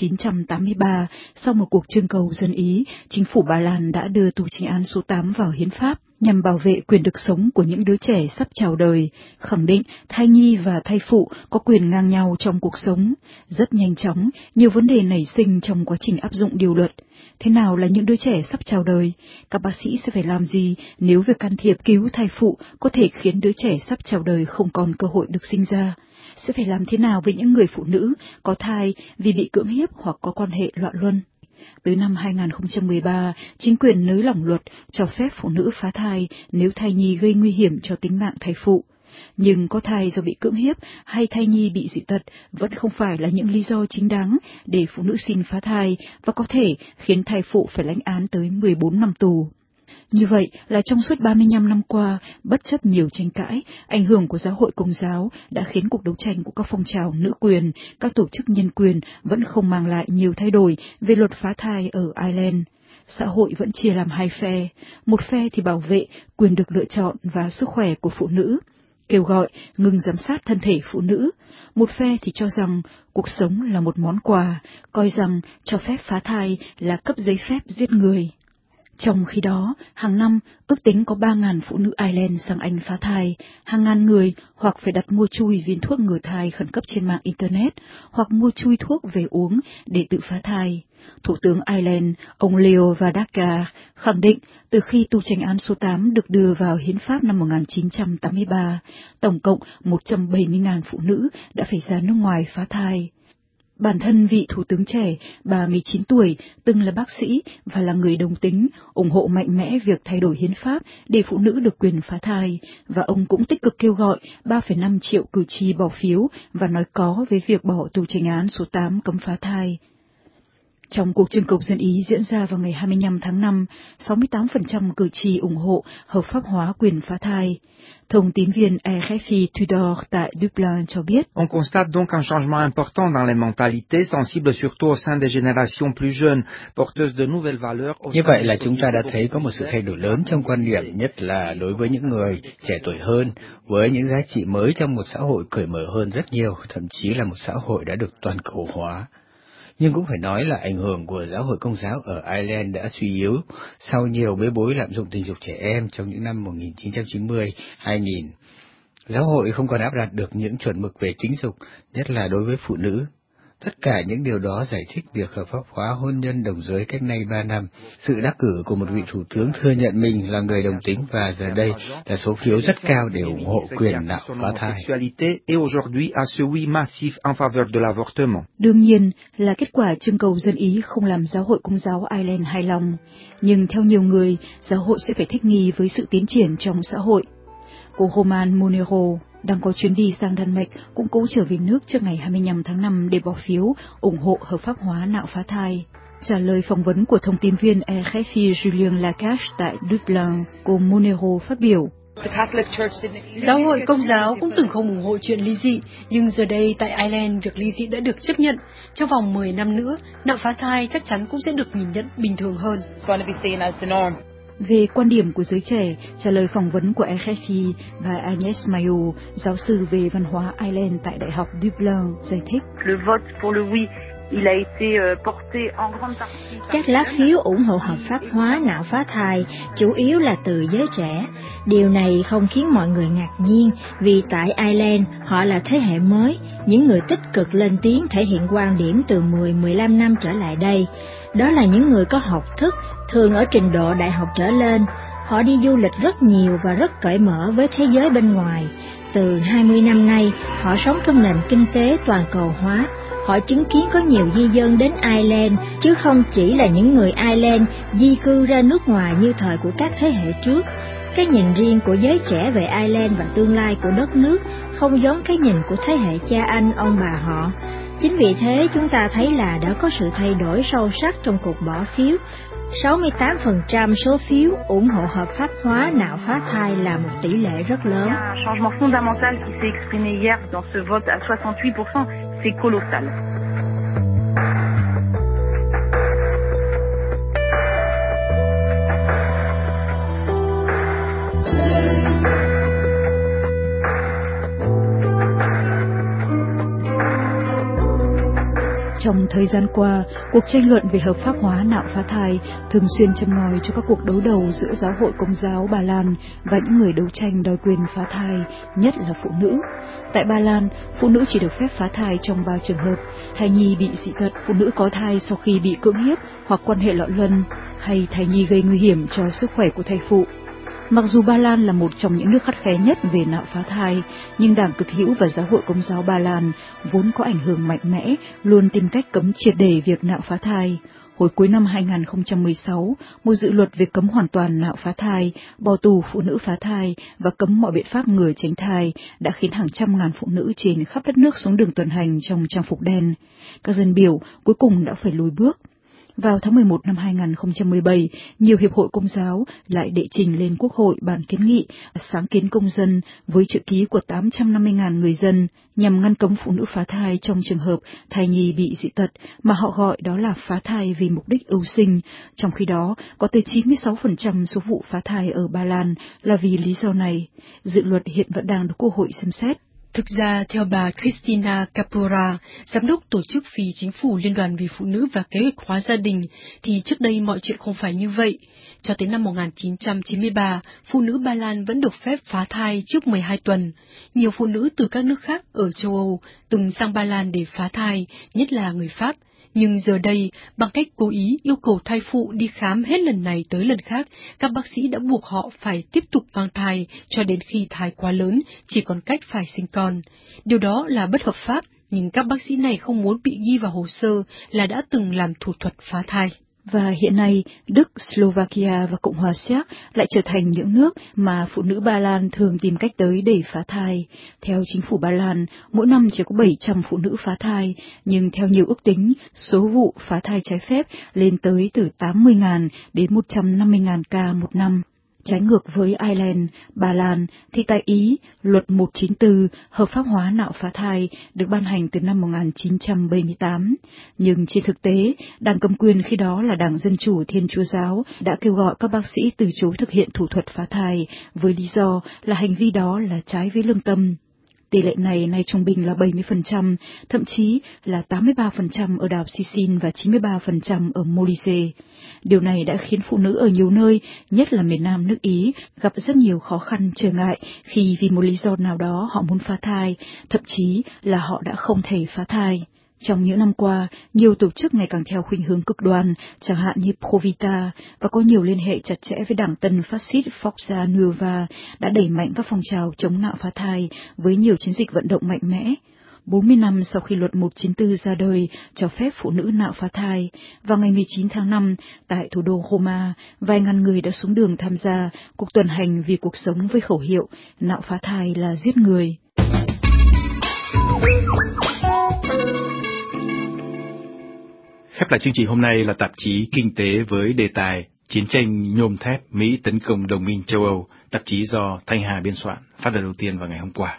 1983, sau một cuộc trưng cầu dân Ý, chính phủ Ba Lan đã đưa tù chính án số 8 vào hiến pháp nhằm bảo vệ quyền được sống của những đứa trẻ sắp chào đời, khẳng định thai nhi và thai phụ có quyền ngang nhau trong cuộc sống. Rất nhanh chóng, nhiều vấn đề nảy sinh trong quá trình áp dụng điều luật. Thế nào là những đứa trẻ sắp chào đời? Các bác sĩ sẽ phải làm gì nếu việc can thiệp cứu thai phụ có thể khiến đứa trẻ sắp chào đời không còn cơ hội được sinh ra? Sẽ phải làm thế nào với những người phụ nữ có thai vì bị cưỡng hiếp hoặc có quan hệ loạn luân? Tới năm 2013, chính quyền nới lỏng luật cho phép phụ nữ phá thai nếu thai nhi gây nguy hiểm cho tính mạng thai phụ. Nhưng có thai do bị cưỡng hiếp hay thai nhi bị dị tật vẫn không phải là những lý do chính đáng để phụ nữ xin phá thai và có thể khiến thai phụ phải lãnh án tới 14 năm tù. Như vậy là trong suốt 35 năm qua, bất chấp nhiều tranh cãi, ảnh hưởng của giáo hội Công giáo đã khiến cuộc đấu tranh của các phong trào nữ quyền, các tổ chức nhân quyền vẫn không mang lại nhiều thay đổi về luật phá thai ở Ireland. Xã hội vẫn chia làm hai phe, một phe thì bảo vệ quyền được lựa chọn và sức khỏe của phụ nữ, kêu gọi ngừng giám sát thân thể phụ nữ. Một phe thì cho rằng cuộc sống là một món quà, coi rằng cho phép phá thai là cấp giấy phép giết người. Trong khi đó, hàng năm, ước tính có 3.000 phụ nữ Ireland sang Anh phá thai, hàng ngàn người hoặc phải đặt mua chui viên thuốc ngừa thai khẩn cấp trên mạng Internet, hoặc mua chui thuốc về uống để tự phá thai. Thủ tướng Ireland, ông Leo Varadkar, khẳng định từ khi tu tranh án số 8 được đưa vào hiến pháp năm 1983, tổng cộng 170.000 phụ nữ đã phải ra nước ngoài phá thai. Bản thân vị thủ tướng trẻ, 39 tuổi, từng là bác sĩ và là người đồng tính, ủng hộ mạnh mẽ việc thay đổi hiến pháp để phụ nữ được quyền phá thai, và ông cũng tích cực kêu gọi 3,5 triệu cử tri bỏ phiếu và nói có với việc bỏ tù tranh án số 8 cấm phá thai. Trong cuộc trưng cầu dân Ý diễn ra vào ngày 25 tháng 5, 68% cử tri ủng hộ hợp pháp hóa quyền phá thai. Thông tín viên RFI Tudor tại Dublin cho biết, On constate donc un changement important dans les mentalités, sensibles surtout au sein des générations plus jeunes, porteuses de nouvelles valeurs. Như vậy là chúng ta đã thấy có một sự thay đổi lớn trong quan điểm, nhất là đối với những người trẻ tuổi hơn, với những giá trị mới trong một xã hội cởi mở hơn rất nhiều, thậm chí là một xã hội đã được toàn cầu hóa. Nhưng cũng phải nói là ảnh hưởng của giáo hội Công giáo ở Ireland đã suy yếu sau nhiều bê bối lạm dụng tình dục trẻ em trong những năm 1990-2000. Giáo hội không còn áp đặt được những chuẩn mực về tính dục, nhất là đối với phụ nữ. Tất cả những điều đó giải thích việc hợp pháp hóa hôn nhân đồng giới cách nay 3 năm, sự đắc cử của một vị thủ tướng thừa nhận mình là người đồng tính, và giờ đây là số phiếu rất cao để ủng hộ quyền nạo phá thai. Đương nhiên là kết quả trưng cầu dân Ý không làm giáo hội Công giáo Ireland hài lòng, nhưng theo nhiều người, giáo hội sẽ phải thích nghi với sự tiến triển trong xã hội. Cô Roman Monero đang có chuyến đi sang Đan Mạch cũng cố trở về nước trước ngày 25 tháng 5 để bỏ phiếu ủng hộ hợp pháp hóa nạo phá thai. Trả lời phỏng vấn của thông tin viên RFI Julien Lacache tại Dublin, cô Monero phát biểu. Giáo hội Công giáo cũng từng không ủng hộ chuyện ly dị, nhưng giờ đây tại Ireland việc ly dị đã được chấp nhận. Trong vòng 10 năm nữa, nạo phá thai chắc chắn cũng sẽ được nhìn nhận bình thường hơn. Về quan điểm của giới trẻ, trả lời phỏng vấn của RFI, và Agnès Mayo, giáo sư về văn hóa Ireland tại Đại học Dublin, giải thích. Các lá phiếu ủng hộ hợp pháp hóa nạo phá thai chủ yếu là từ giới trẻ. Điều này không khiến mọi người ngạc nhiên, vì tại Ireland họ là thế hệ mới, những người tích cực lên tiếng thể hiện quan điểm từ 10-15 năm trở lại đây. Đó là những người có học thức, thường ở trình độ đại học trở lên. Họ đi du lịch rất nhiều và rất cởi mở với thế giới bên ngoài. Từ 20 năm nay, họ sống trong nền kinh tế toàn cầu hóa. Họ chứng kiến có nhiều di dân đến Ireland, chứ không chỉ là những người Ireland di cư ra nước ngoài như thời của các thế hệ trước. Cái nhìn riêng của giới trẻ về Ireland và tương lai của đất nước không giống cái nhìn của thế hệ cha anh, ông bà họ. Chính vì thế chúng ta thấy là đã có sự thay đổi sâu sắc trong cuộc bỏ phiếu. 68% số phiếu ủng hộ hợp pháp hóa nạo phá thai là một tỷ lệ rất lớn. Changement fondamental qui s'est exprimé hier dans ce vote à 68%, c'est colossal. Trong thời gian qua, cuộc tranh luận về hợp pháp hóa nạo phá thai thường xuyên châm ngòi cho các cuộc đấu đầu giữa giáo hội Công giáo Ba Lan và những người đấu tranh đòi quyền phá thai, nhất là phụ nữ. Tại Ba Lan, phụ nữ chỉ được phép phá thai trong 3 trường hợp: thai nhi bị dị tật, phụ nữ có thai sau khi bị cưỡng hiếp hoặc quan hệ lọn luân, hay thai nhi gây nguy hiểm cho sức khỏe của thai phụ. Mặc dù Ba Lan là một trong những nước khắt khe nhất về nạo phá thai, nhưng Đảng Cực hữu và Giáo hội Công giáo Ba Lan vốn có ảnh hưởng mạnh mẽ, luôn tìm cách cấm triệt để việc nạo phá thai. Hồi cuối năm 2016, một dự luật về cấm hoàn toàn nạo phá thai, bỏ tù phụ nữ phá thai và cấm mọi biện pháp ngừa tránh thai đã khiến hàng trăm ngàn phụ nữ trên khắp đất nước xuống đường tuần hành trong trang phục đen. Các dân biểu cuối cùng đã phải lùi bước. Vào tháng 11 năm 2017, nhiều hiệp hội công giáo lại đệ trình lên Quốc hội bản kiến nghị sáng kiến công dân với chữ ký của 850.000 người dân nhằm ngăn cấm phụ nữ phá thai trong trường hợp thai nhi bị dị tật, mà họ gọi đó là phá thai vì mục đích ưu sinh. Trong khi đó, có tới 96% số vụ phá thai ở Ba Lan là vì lý do này. Dự luật hiện vẫn đang được Quốc hội xem xét. Thực ra, theo bà Cristina Capora, giám đốc tổ chức phi chính phủ Liên đoàn vì Phụ nữ và Kế hoạch hóa gia đình, thì trước đây mọi chuyện không phải như vậy. Cho tới năm 1993, phụ nữ Ba Lan vẫn được phép phá thai trước 12 tuần. Nhiều phụ nữ từ các nước khác ở châu Âu từng sang Ba Lan để phá thai, nhất là người Pháp. Nhưng giờ đây, bằng cách cố ý yêu cầu thai phụ đi khám hết lần này tới lần khác, các bác sĩ đã buộc họ phải tiếp tục mang thai cho đến khi thai quá lớn, chỉ còn cách phải sinh con. Điều đó là bất hợp pháp, nhưng các bác sĩ này không muốn bị ghi vào hồ sơ là đã từng làm thủ thuật phá thai. Và hiện nay, Đức, Slovakia và Cộng hòa Séc lại trở thành những nước mà phụ nữ Ba Lan thường tìm cách tới để phá thai. Theo chính phủ Ba Lan, mỗi năm chỉ có 700 phụ nữ phá thai, nhưng theo nhiều ước tính, số vụ phá thai trái phép lên tới từ 80.000 đến 150.000 ca một năm. Trái ngược với Ireland, Ba Lan, thì tại Ý, luật 194 hợp pháp hóa nạo phá thai được ban hành từ năm 1978. Nhưng trên thực tế, đảng cầm quyền khi đó là Đảng Dân Chủ Thiên Chúa Giáo đã kêu gọi các bác sĩ từ chối thực hiện thủ thuật phá thai với lý do là hành vi đó là trái với lương tâm. Tỷ lệ này nay trung bình là 70%, thậm chí là 83% ở đảo Sicily và 93% ở Molise. Điều này đã khiến phụ nữ ở nhiều nơi, nhất là miền Nam nước Ý, gặp rất nhiều khó khăn trở ngại khi vì một lý do nào đó họ muốn phá thai, thậm chí là họ đã không thể phá thai. Trong những năm qua, nhiều tổ chức ngày càng theo khuynh hướng cực đoan, chẳng hạn như Provita, và có nhiều liên hệ chặt chẽ với đảng tân phát xít Forza Nuova, đã đẩy mạnh các phong trào chống nạo phá thai với nhiều chiến dịch vận động mạnh mẽ. 40 năm sau khi luật 194 ra đời cho phép phụ nữ nạo phá thai, vào ngày 19 tháng 5, tại thủ đô Roma, vài ngàn người đã xuống đường tham gia cuộc tuần hành vì cuộc sống với khẩu hiệu nạo phá thai là giết người. Khép lại chương trình hôm nay là tạp chí Kinh tế với đề tài Chiến tranh nhôm thép Mỹ tấn công đồng minh châu Âu, tạp chí do Thanh Hà biên soạn, phát lần đầu tiên vào ngày hôm qua.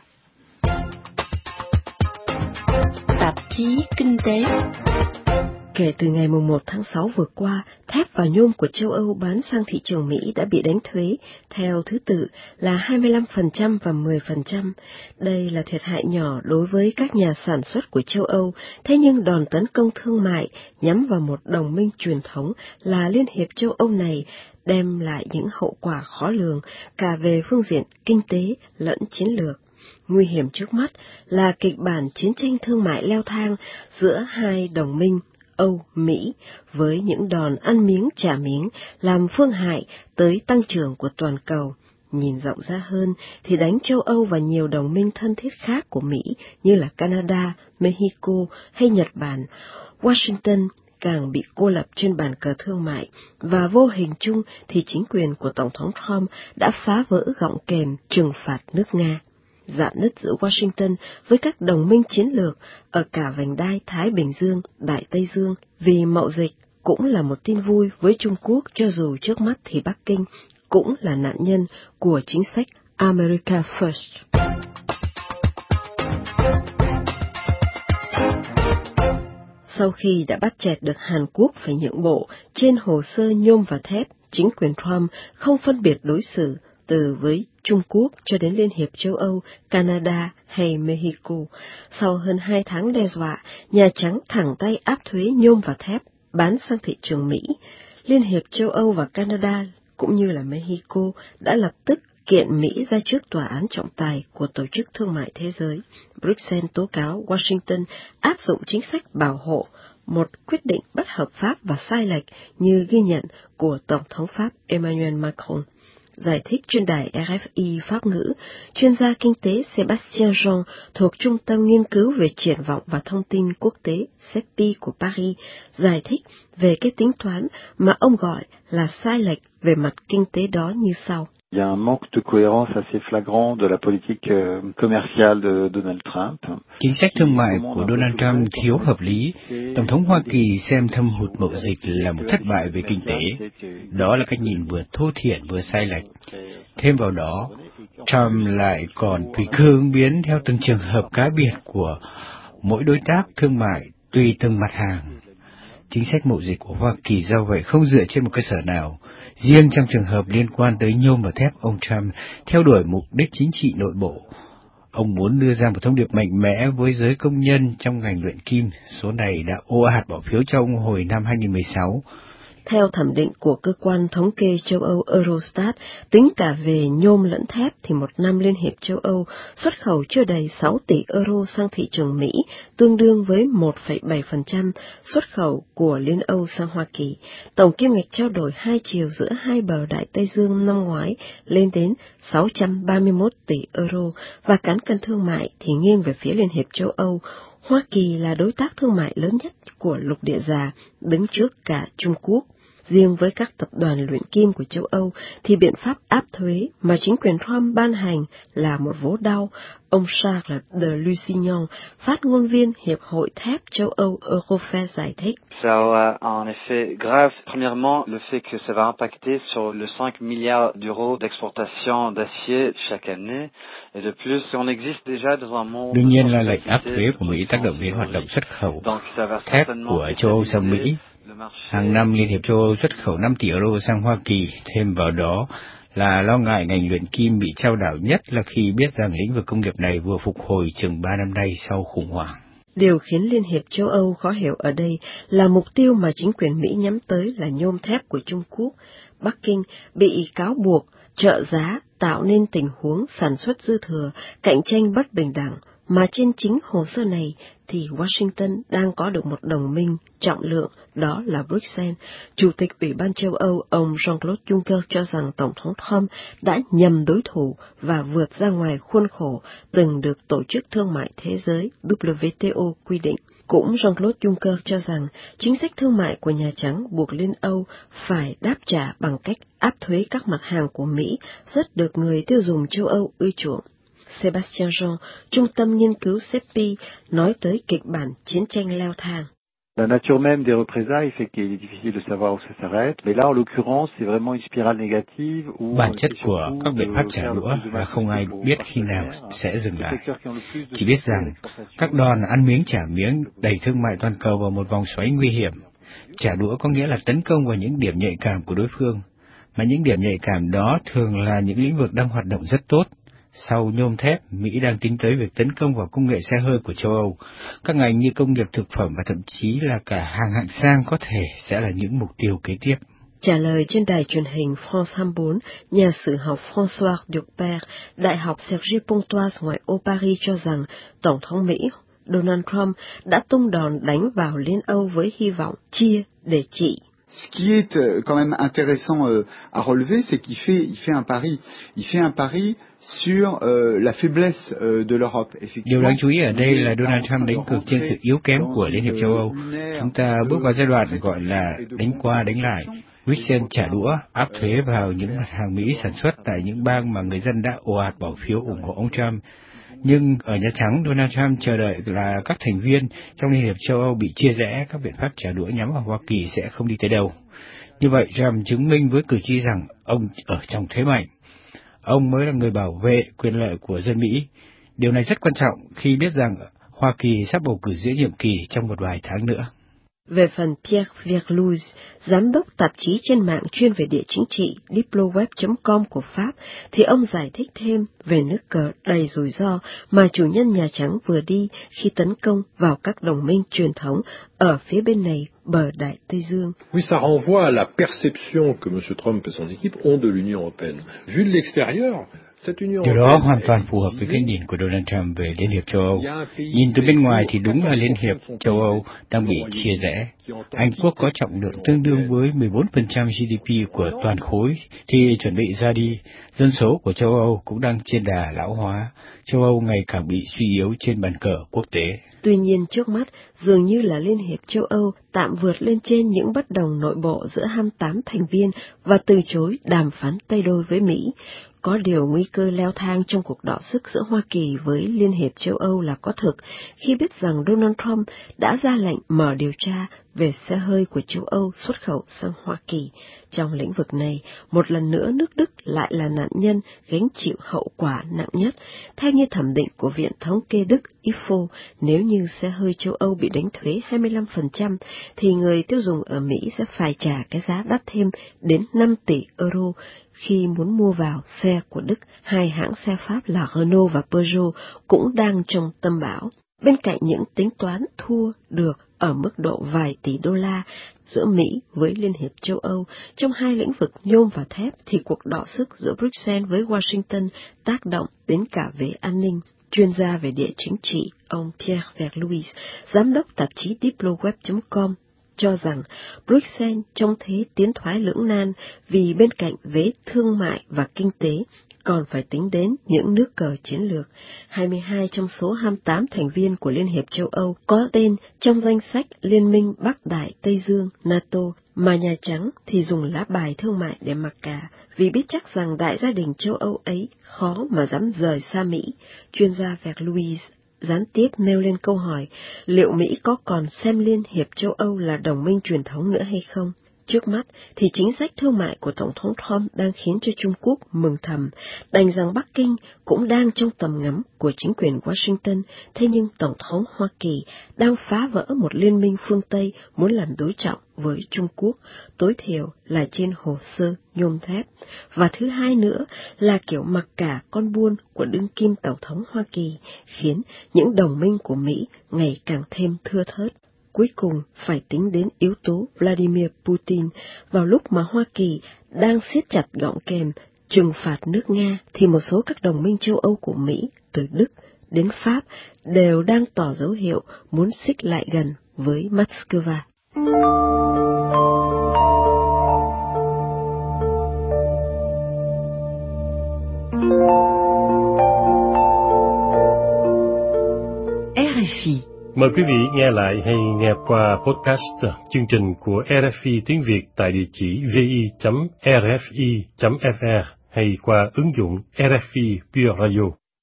Tạp chí Kinh tế. Kể từ ngày 1 tháng 6 vừa qua, thép và nhôm của châu Âu bán sang thị trường Mỹ đã bị đánh thuế theo thứ tự là 25% và 10%. Đây là thiệt hại nhỏ đối với các nhà sản xuất của châu Âu, thế nhưng đòn tấn công thương mại nhắm vào một đồng minh truyền thống là Liên hiệp châu Âu này đem lại những hậu quả khó lường cả về phương diện kinh tế lẫn chiến lược. Nguy hiểm trước mắt là kịch bản chiến tranh thương mại leo thang giữa hai đồng minh Âu-Mỹ với những đòn ăn miếng trả miếng làm phương hại tới tăng trưởng của toàn cầu. Nhìn rộng ra hơn thì đánh châu Âu và nhiều đồng minh thân thiết khác của Mỹ như là Canada, Mexico hay Nhật Bản, Washington càng bị cô lập trên bàn cờ thương mại, và vô hình chung thì chính quyền của Tổng thống Trump đã phá vỡ gọng kềm trừng phạt nước Nga. Rạn nứt giữa Washington với các đồng minh chiến lược ở cả vành đai Thái Bình Dương, Đại Tây Dương vì mậu dịch cũng là một tin vui với Trung Quốc, cho dù trước mắt thì Bắc Kinh cũng là nạn nhân của chính sách America First. Sau khi đã bắt chẹt được Hàn Quốc phải nhượng bộ trên hồ sơ nhôm và thép, chính quyền Trump không phân biệt đối xử từ với Trung Quốc cho đến Liên hiệp châu Âu, Canada hay Mexico. Sau hơn 2 tháng đe dọa, Nhà Trắng thẳng tay áp thuế nhôm và thép bán sang thị trường Mỹ. Liên hiệp châu Âu và Canada cũng như là Mexico đã lập tức kiện Mỹ ra trước tòa án trọng tài của Tổ chức Thương mại Thế giới. Bruxelles tố cáo Washington áp dụng chính sách bảo hộ, một quyết định bất hợp pháp và sai lệch như ghi nhận của Tổng thống Pháp Emmanuel Macron. Giải thích trên đài RFI Pháp ngữ, chuyên gia kinh tế Sébastien Jean thuộc Trung tâm Nghiên cứu về Triển vọng và Thông tin Quốc tế CEPI của Paris giải thích về cái tính toán mà ông gọi là sai lệch về mặt kinh tế đó như sau. Il y a un manque de cohérence assez flagrant de la politique commerciale de Donald Trump. Chính sách thương mại của Donald Trump thiếu hợp lý. Tổng thống Hoa Kỳ xem thâm hụt mậu dịch là một thất bại về kinh tế. Đó là cách nhìn vừa thô thiển vừa sai lệch. Thêm vào đó, Trump lại còn tùy cơ ứng biến theo từng trường hợp cá biệt của mỗi đối tác thương mại tùy từng mặt hàng. Chính sách mậu dịch của Hoa Kỳ do vậy không dựa trên một cơ sở nào. Riêng trong trường hợp liên quan tới nhôm và thép, ông Trump theo đuổi mục đích chính trị nội bộ. Ông muốn đưa ra một thông điệp mạnh mẽ với giới công nhân trong ngành luyện kim. Số này đã ồ ạt bỏ phiếu cho ông hồi năm 2016. Theo thẩm định của cơ quan thống kê châu Âu Eurostat, tính cả về nhôm lẫn thép thì một năm Liên hiệp châu Âu xuất khẩu chưa đầy 6 tỷ euro sang thị trường Mỹ, tương đương với 1,7% xuất khẩu của Liên Âu sang Hoa Kỳ. Tổng kim ngạch trao đổi hai chiều giữa hai bờ Đại Tây Dương năm ngoái lên đến 631 tỷ euro, và cán cân thương mại thì nghiêng về phía Liên hiệp châu Âu. Hoa Kỳ là đối tác thương mại lớn nhất của lục địa già, đứng trước cả Trung Quốc. Riêng với các tập đoàn luyện kim của châu Âu thì biện pháp áp thuế mà chính quyền Trump ban hành là một vố đau. Ông Charles de Lusignan, phát ngôn viên Hiệp hội Thép châu Âu Eurofert giải thích. Ça a un effet grave. Premièrement, le fait que ça va impacter sur le 5 milliards d'euros d'exportation d'acier chaque année. Et de plus, on existe déjà dans un monde... Đương nhiên là lệnh áp thuế của Mỹ tác động đến hoạt động xuất khẩu thép của châu Âu sang Mỹ. Hàng năm, Liên hiệp châu Âu xuất khẩu 5 tỷ euro sang Hoa Kỳ. Thêm vào đó là lo ngại ngành luyện kim bị chao đảo, nhất là khi biết rằng lĩnh vực công nghiệp này vừa phục hồi chừng 3 năm nay sau khủng hoảng. Điều khiến Liên hiệp châu Âu khó hiểu ở đây là mục tiêu mà chính quyền Mỹ nhắm tới là nhôm thép của Trung Quốc. Bắc Kinh bị cáo buộc trợ giá tạo nên tình huống sản xuất dư thừa, cạnh tranh bất bình đẳng, mà trên chính hồ sơ này thì Washington đang có được một đồng minh trọng lượng, đó là Bruxelles. Chủ tịch Ủy ban châu Âu, ông Jean-Claude Juncker cho rằng Tổng thống Trump đã nhầm đối thủ và vượt ra ngoài khuôn khổ từng được Tổ chức Thương mại Thế giới WTO quy định. Cũng Jean-Claude Juncker cho rằng chính sách thương mại của Nhà Trắng buộc Liên Âu phải đáp trả bằng cách áp thuế các mặt hàng của Mỹ, rất được người tiêu dùng châu Âu ưa chuộng. Sébastien Jean, Trung tâm Nghiên cứu CEPI, nói tới kịch bản chiến tranh leo thang. La nature même des représailles fait qu'il est difficile de savoir où ça s'arrête, mais là en l'occurrence c'est vraiment une spirale négative où bản chất của các biện pháp trả đũa là không ai biết khi nào sẽ dừng lại. Chỉ biết rằng các đòn ăn miếng trả miếng đẩy thương mại toàn cầu vào một vòng xoáy nguy hiểm. Trả đũa có nghĩa là tấn công vào những điểm nhạy cảm của đối phương, mà những điểm nhạy cảm đó thường là những lĩnh vực đang hoạt động rất tốt. Sau nhôm thép, Mỹ đang tính tới việc tấn công vào công nghệ xe hơi của châu Âu. Các ngành như công nghiệp thực phẩm và thậm chí là cả hàng hạng sang có thể sẽ là những mục tiêu kế tiếp. Trả lời trên đài truyền hình France 24, nhà sử học François Ducpert, Đại học Sergi Pontoise ngoại ô Paris cho rằng Tổng thống Mỹ Donald Trump đã tung đòn đánh vào Liên Âu với hy vọng chia để trị. Ce qui est quand même intéressant à relever, c'est qu'il fait un pari. Il fait un pari sur la faiblesse de l'Europe. Điều đáng chú ý ở đây là Donald Trump đánh cược trên sự yếu kém của Liên hiệp châu Âu. Chúng ta bước vào giai đoạn gọi là đánh qua đánh lại. Bruxelles trả đũa, áp thuế vào những mặt hàng Mỹ sản xuất tại những bang mà người dân đã ồ ạt bỏ phiếu ủng hộ ông Trump. Nhưng ở Nhà Trắng, Donald Trump chờ đợi là các thành viên trong Liên hiệp châu Âu bị chia rẽ, các biện pháp trả đũa nhắm vào Hoa Kỳ sẽ không đi tới đâu. Như vậy, Trump chứng minh với cử tri rằng ông ở trong thế mạnh. Ông mới là người bảo vệ quyền lợi của dân Mỹ. Điều này rất quan trọng khi biết rằng Hoa Kỳ sắp bầu cử giữa nhiệm kỳ trong một vài tháng nữa. Về phần Pierre Verlouze, giám đốc tạp chí trên mạng chuyên về địa chính trị Diploweb.com của Pháp, thì ông giải thích thêm về nước cờ đầy rủi ro mà chủ nhân Nhà Trắng vừa đi khi tấn công vào các đồng minh truyền thống ở phía bên này bờ Đại Tây Dương. Oui, ça renvoie à la perception que M. Trump et son équipe ont de l'Union européenne. Vu de l'extérieur, điều đó hoàn toàn phù hợp với cái nhìn của Donald Trump về Liên hiệp châu Âu. Nhìn từ bên ngoài thì đúng là Liên hiệp châu Âu đang bị chia rẽ. Anh Quốc có trọng lượng tương đương với 14% GDP của toàn khối thì chuẩn bị ra đi. Dân số của châu Âu cũng đang trên đà lão hóa. Châu Âu ngày càng bị suy yếu trên bàn cờ quốc tế. Tuy nhiên trước mắt, dường như là Liên hiệp châu Âu tạm vượt lên trên những bất đồng nội bộ giữa 28 thành viên và từ chối đàm phán tay đôi với Mỹ. Có điều nguy cơ leo thang trong cuộc đọ sức giữa Hoa Kỳ với Liên hiệp châu Âu là có thực, khi biết rằng Donald Trump đã ra lệnh mở điều tra về xe hơi của châu Âu xuất khẩu sang Hoa Kỳ. Trong lĩnh vực này, một lần nữa nước Đức lại là nạn nhân gánh chịu hậu quả nặng nhất. Theo như thẩm định của Viện Thống kê Đức IFO, nếu như xe hơi châu Âu bị đánh thuế 25%, thì người tiêu dùng ở Mỹ sẽ phải trả cái giá đắt thêm đến 5 tỷ euro khi muốn mua vào xe của Đức. Hai hãng xe Pháp là Renault và Peugeot cũng đang trong tâm bão. Bên cạnh những tính toán thua được ở mức độ vài tỷ đô la giữa Mỹ với Liên hiệp châu Âu trong hai lĩnh vực nhôm và thép, thì cuộc đọ sức giữa Bruxelles với Washington tác động đến cả về an ninh. Chuyên gia về địa chính trị, ông Pierre Verlouze, giám đốc tạp chí Diploweb.com, cho rằng Bruxelles trong thế tiến thoái lưỡng nan vì bên cạnh vế thương mại và kinh tế còn phải tính đến những nước cờ chiến lược. 22 trong số 28 thành viên của Liên hiệp châu Âu có tên trong danh sách Liên minh Bắc Đại Tây Dương NATO, mà Nhà Trắng thì dùng lá bài thương mại để mặc cả, vì biết chắc rằng đại gia đình châu Âu ấy khó mà dám rời xa Mỹ. Chuyên gia Verlouze gián tiếp nêu lên câu hỏi liệu Mỹ có còn xem Liên hiệp châu Âu là đồng minh truyền thống nữa hay không. Trước mắt thì chính sách thương mại của Tổng thống Trump đang khiến cho Trung Quốc mừng thầm, đành rằng Bắc Kinh cũng đang trong tầm ngắm của chính quyền Washington. Thế nhưng Tổng thống Hoa Kỳ đang phá vỡ một liên minh phương Tây muốn làm đối trọng với Trung Quốc, tối thiểu là trên hồ sơ nhôm thép. Và thứ hai nữa là kiểu mặc cả con buôn của đương kim Tổng thống Hoa Kỳ, khiến những đồng minh của Mỹ ngày càng thêm thưa thớt. Cuối cùng phải tính đến yếu tố Vladimir Putin. Vào lúc mà Hoa Kỳ đang siết chặt gọng kềm trừng phạt nước Nga, thì một số các đồng minh châu Âu của Mỹ, từ Đức đến Pháp, đều đang tỏ dấu hiệu muốn xích lại gần với Moscow. RFI. Mời quý vị nghe lại hay nghe qua podcast chương trình của RFI tiếng Việt tại địa chỉ vi.rfi.fr hay qua ứng dụng RFI Pure Radio.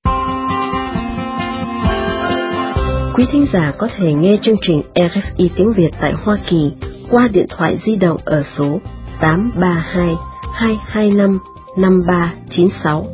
Quý thính giả có thể nghe chương trình RFI tiếng Việt tại Hoa Kỳ qua điện thoại di động ở số 832 225 5396.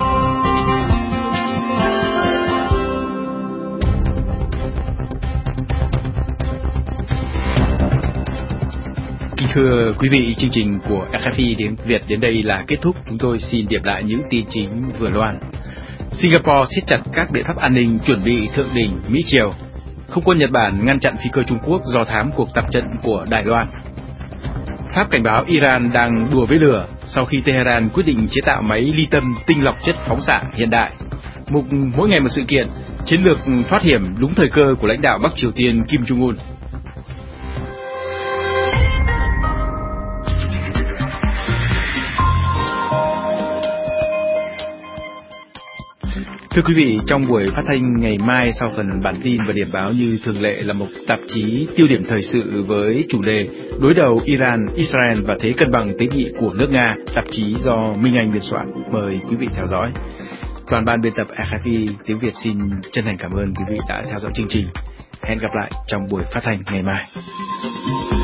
Thưa quý vị, chương trình của RFI tiếng Việt đến đây là kết thúc. Chúng tôi xin điểm lại những tin chính vừa loan. Singapore siết chặt các biện pháp an ninh chuẩn bị thượng đỉnh Mỹ-Triều. Không quân Nhật Bản ngăn chặn phi cơ Trung Quốc do thám cuộc tập trận của Đài Loan. Pháp cảnh báo Iran đang đùa với lửa sau khi Tehran quyết định chế tạo máy ly tâm tinh lọc chất phóng xạ hiện đại. Mục mỗi ngày một sự kiện, chiến lược thoát hiểm đúng thời cơ của lãnh đạo Bắc Triều Tiên Kim Jong-un. Thưa quý vị, trong buổi phát thanh ngày mai sau phần bản tin và điểm báo như thường lệ là một tạp chí tiêu điểm thời sự với chủ đề đối đầu Iran, Israel và thế cân bằng tế nhị của nước Nga, tạp chí do Minh Anh biên soạn. Mời quý vị theo dõi. Toàn ban biên tập RFI tiếng Việt xin chân thành cảm ơn quý vị đã theo dõi chương trình. Hẹn gặp lại trong buổi phát thanh ngày mai.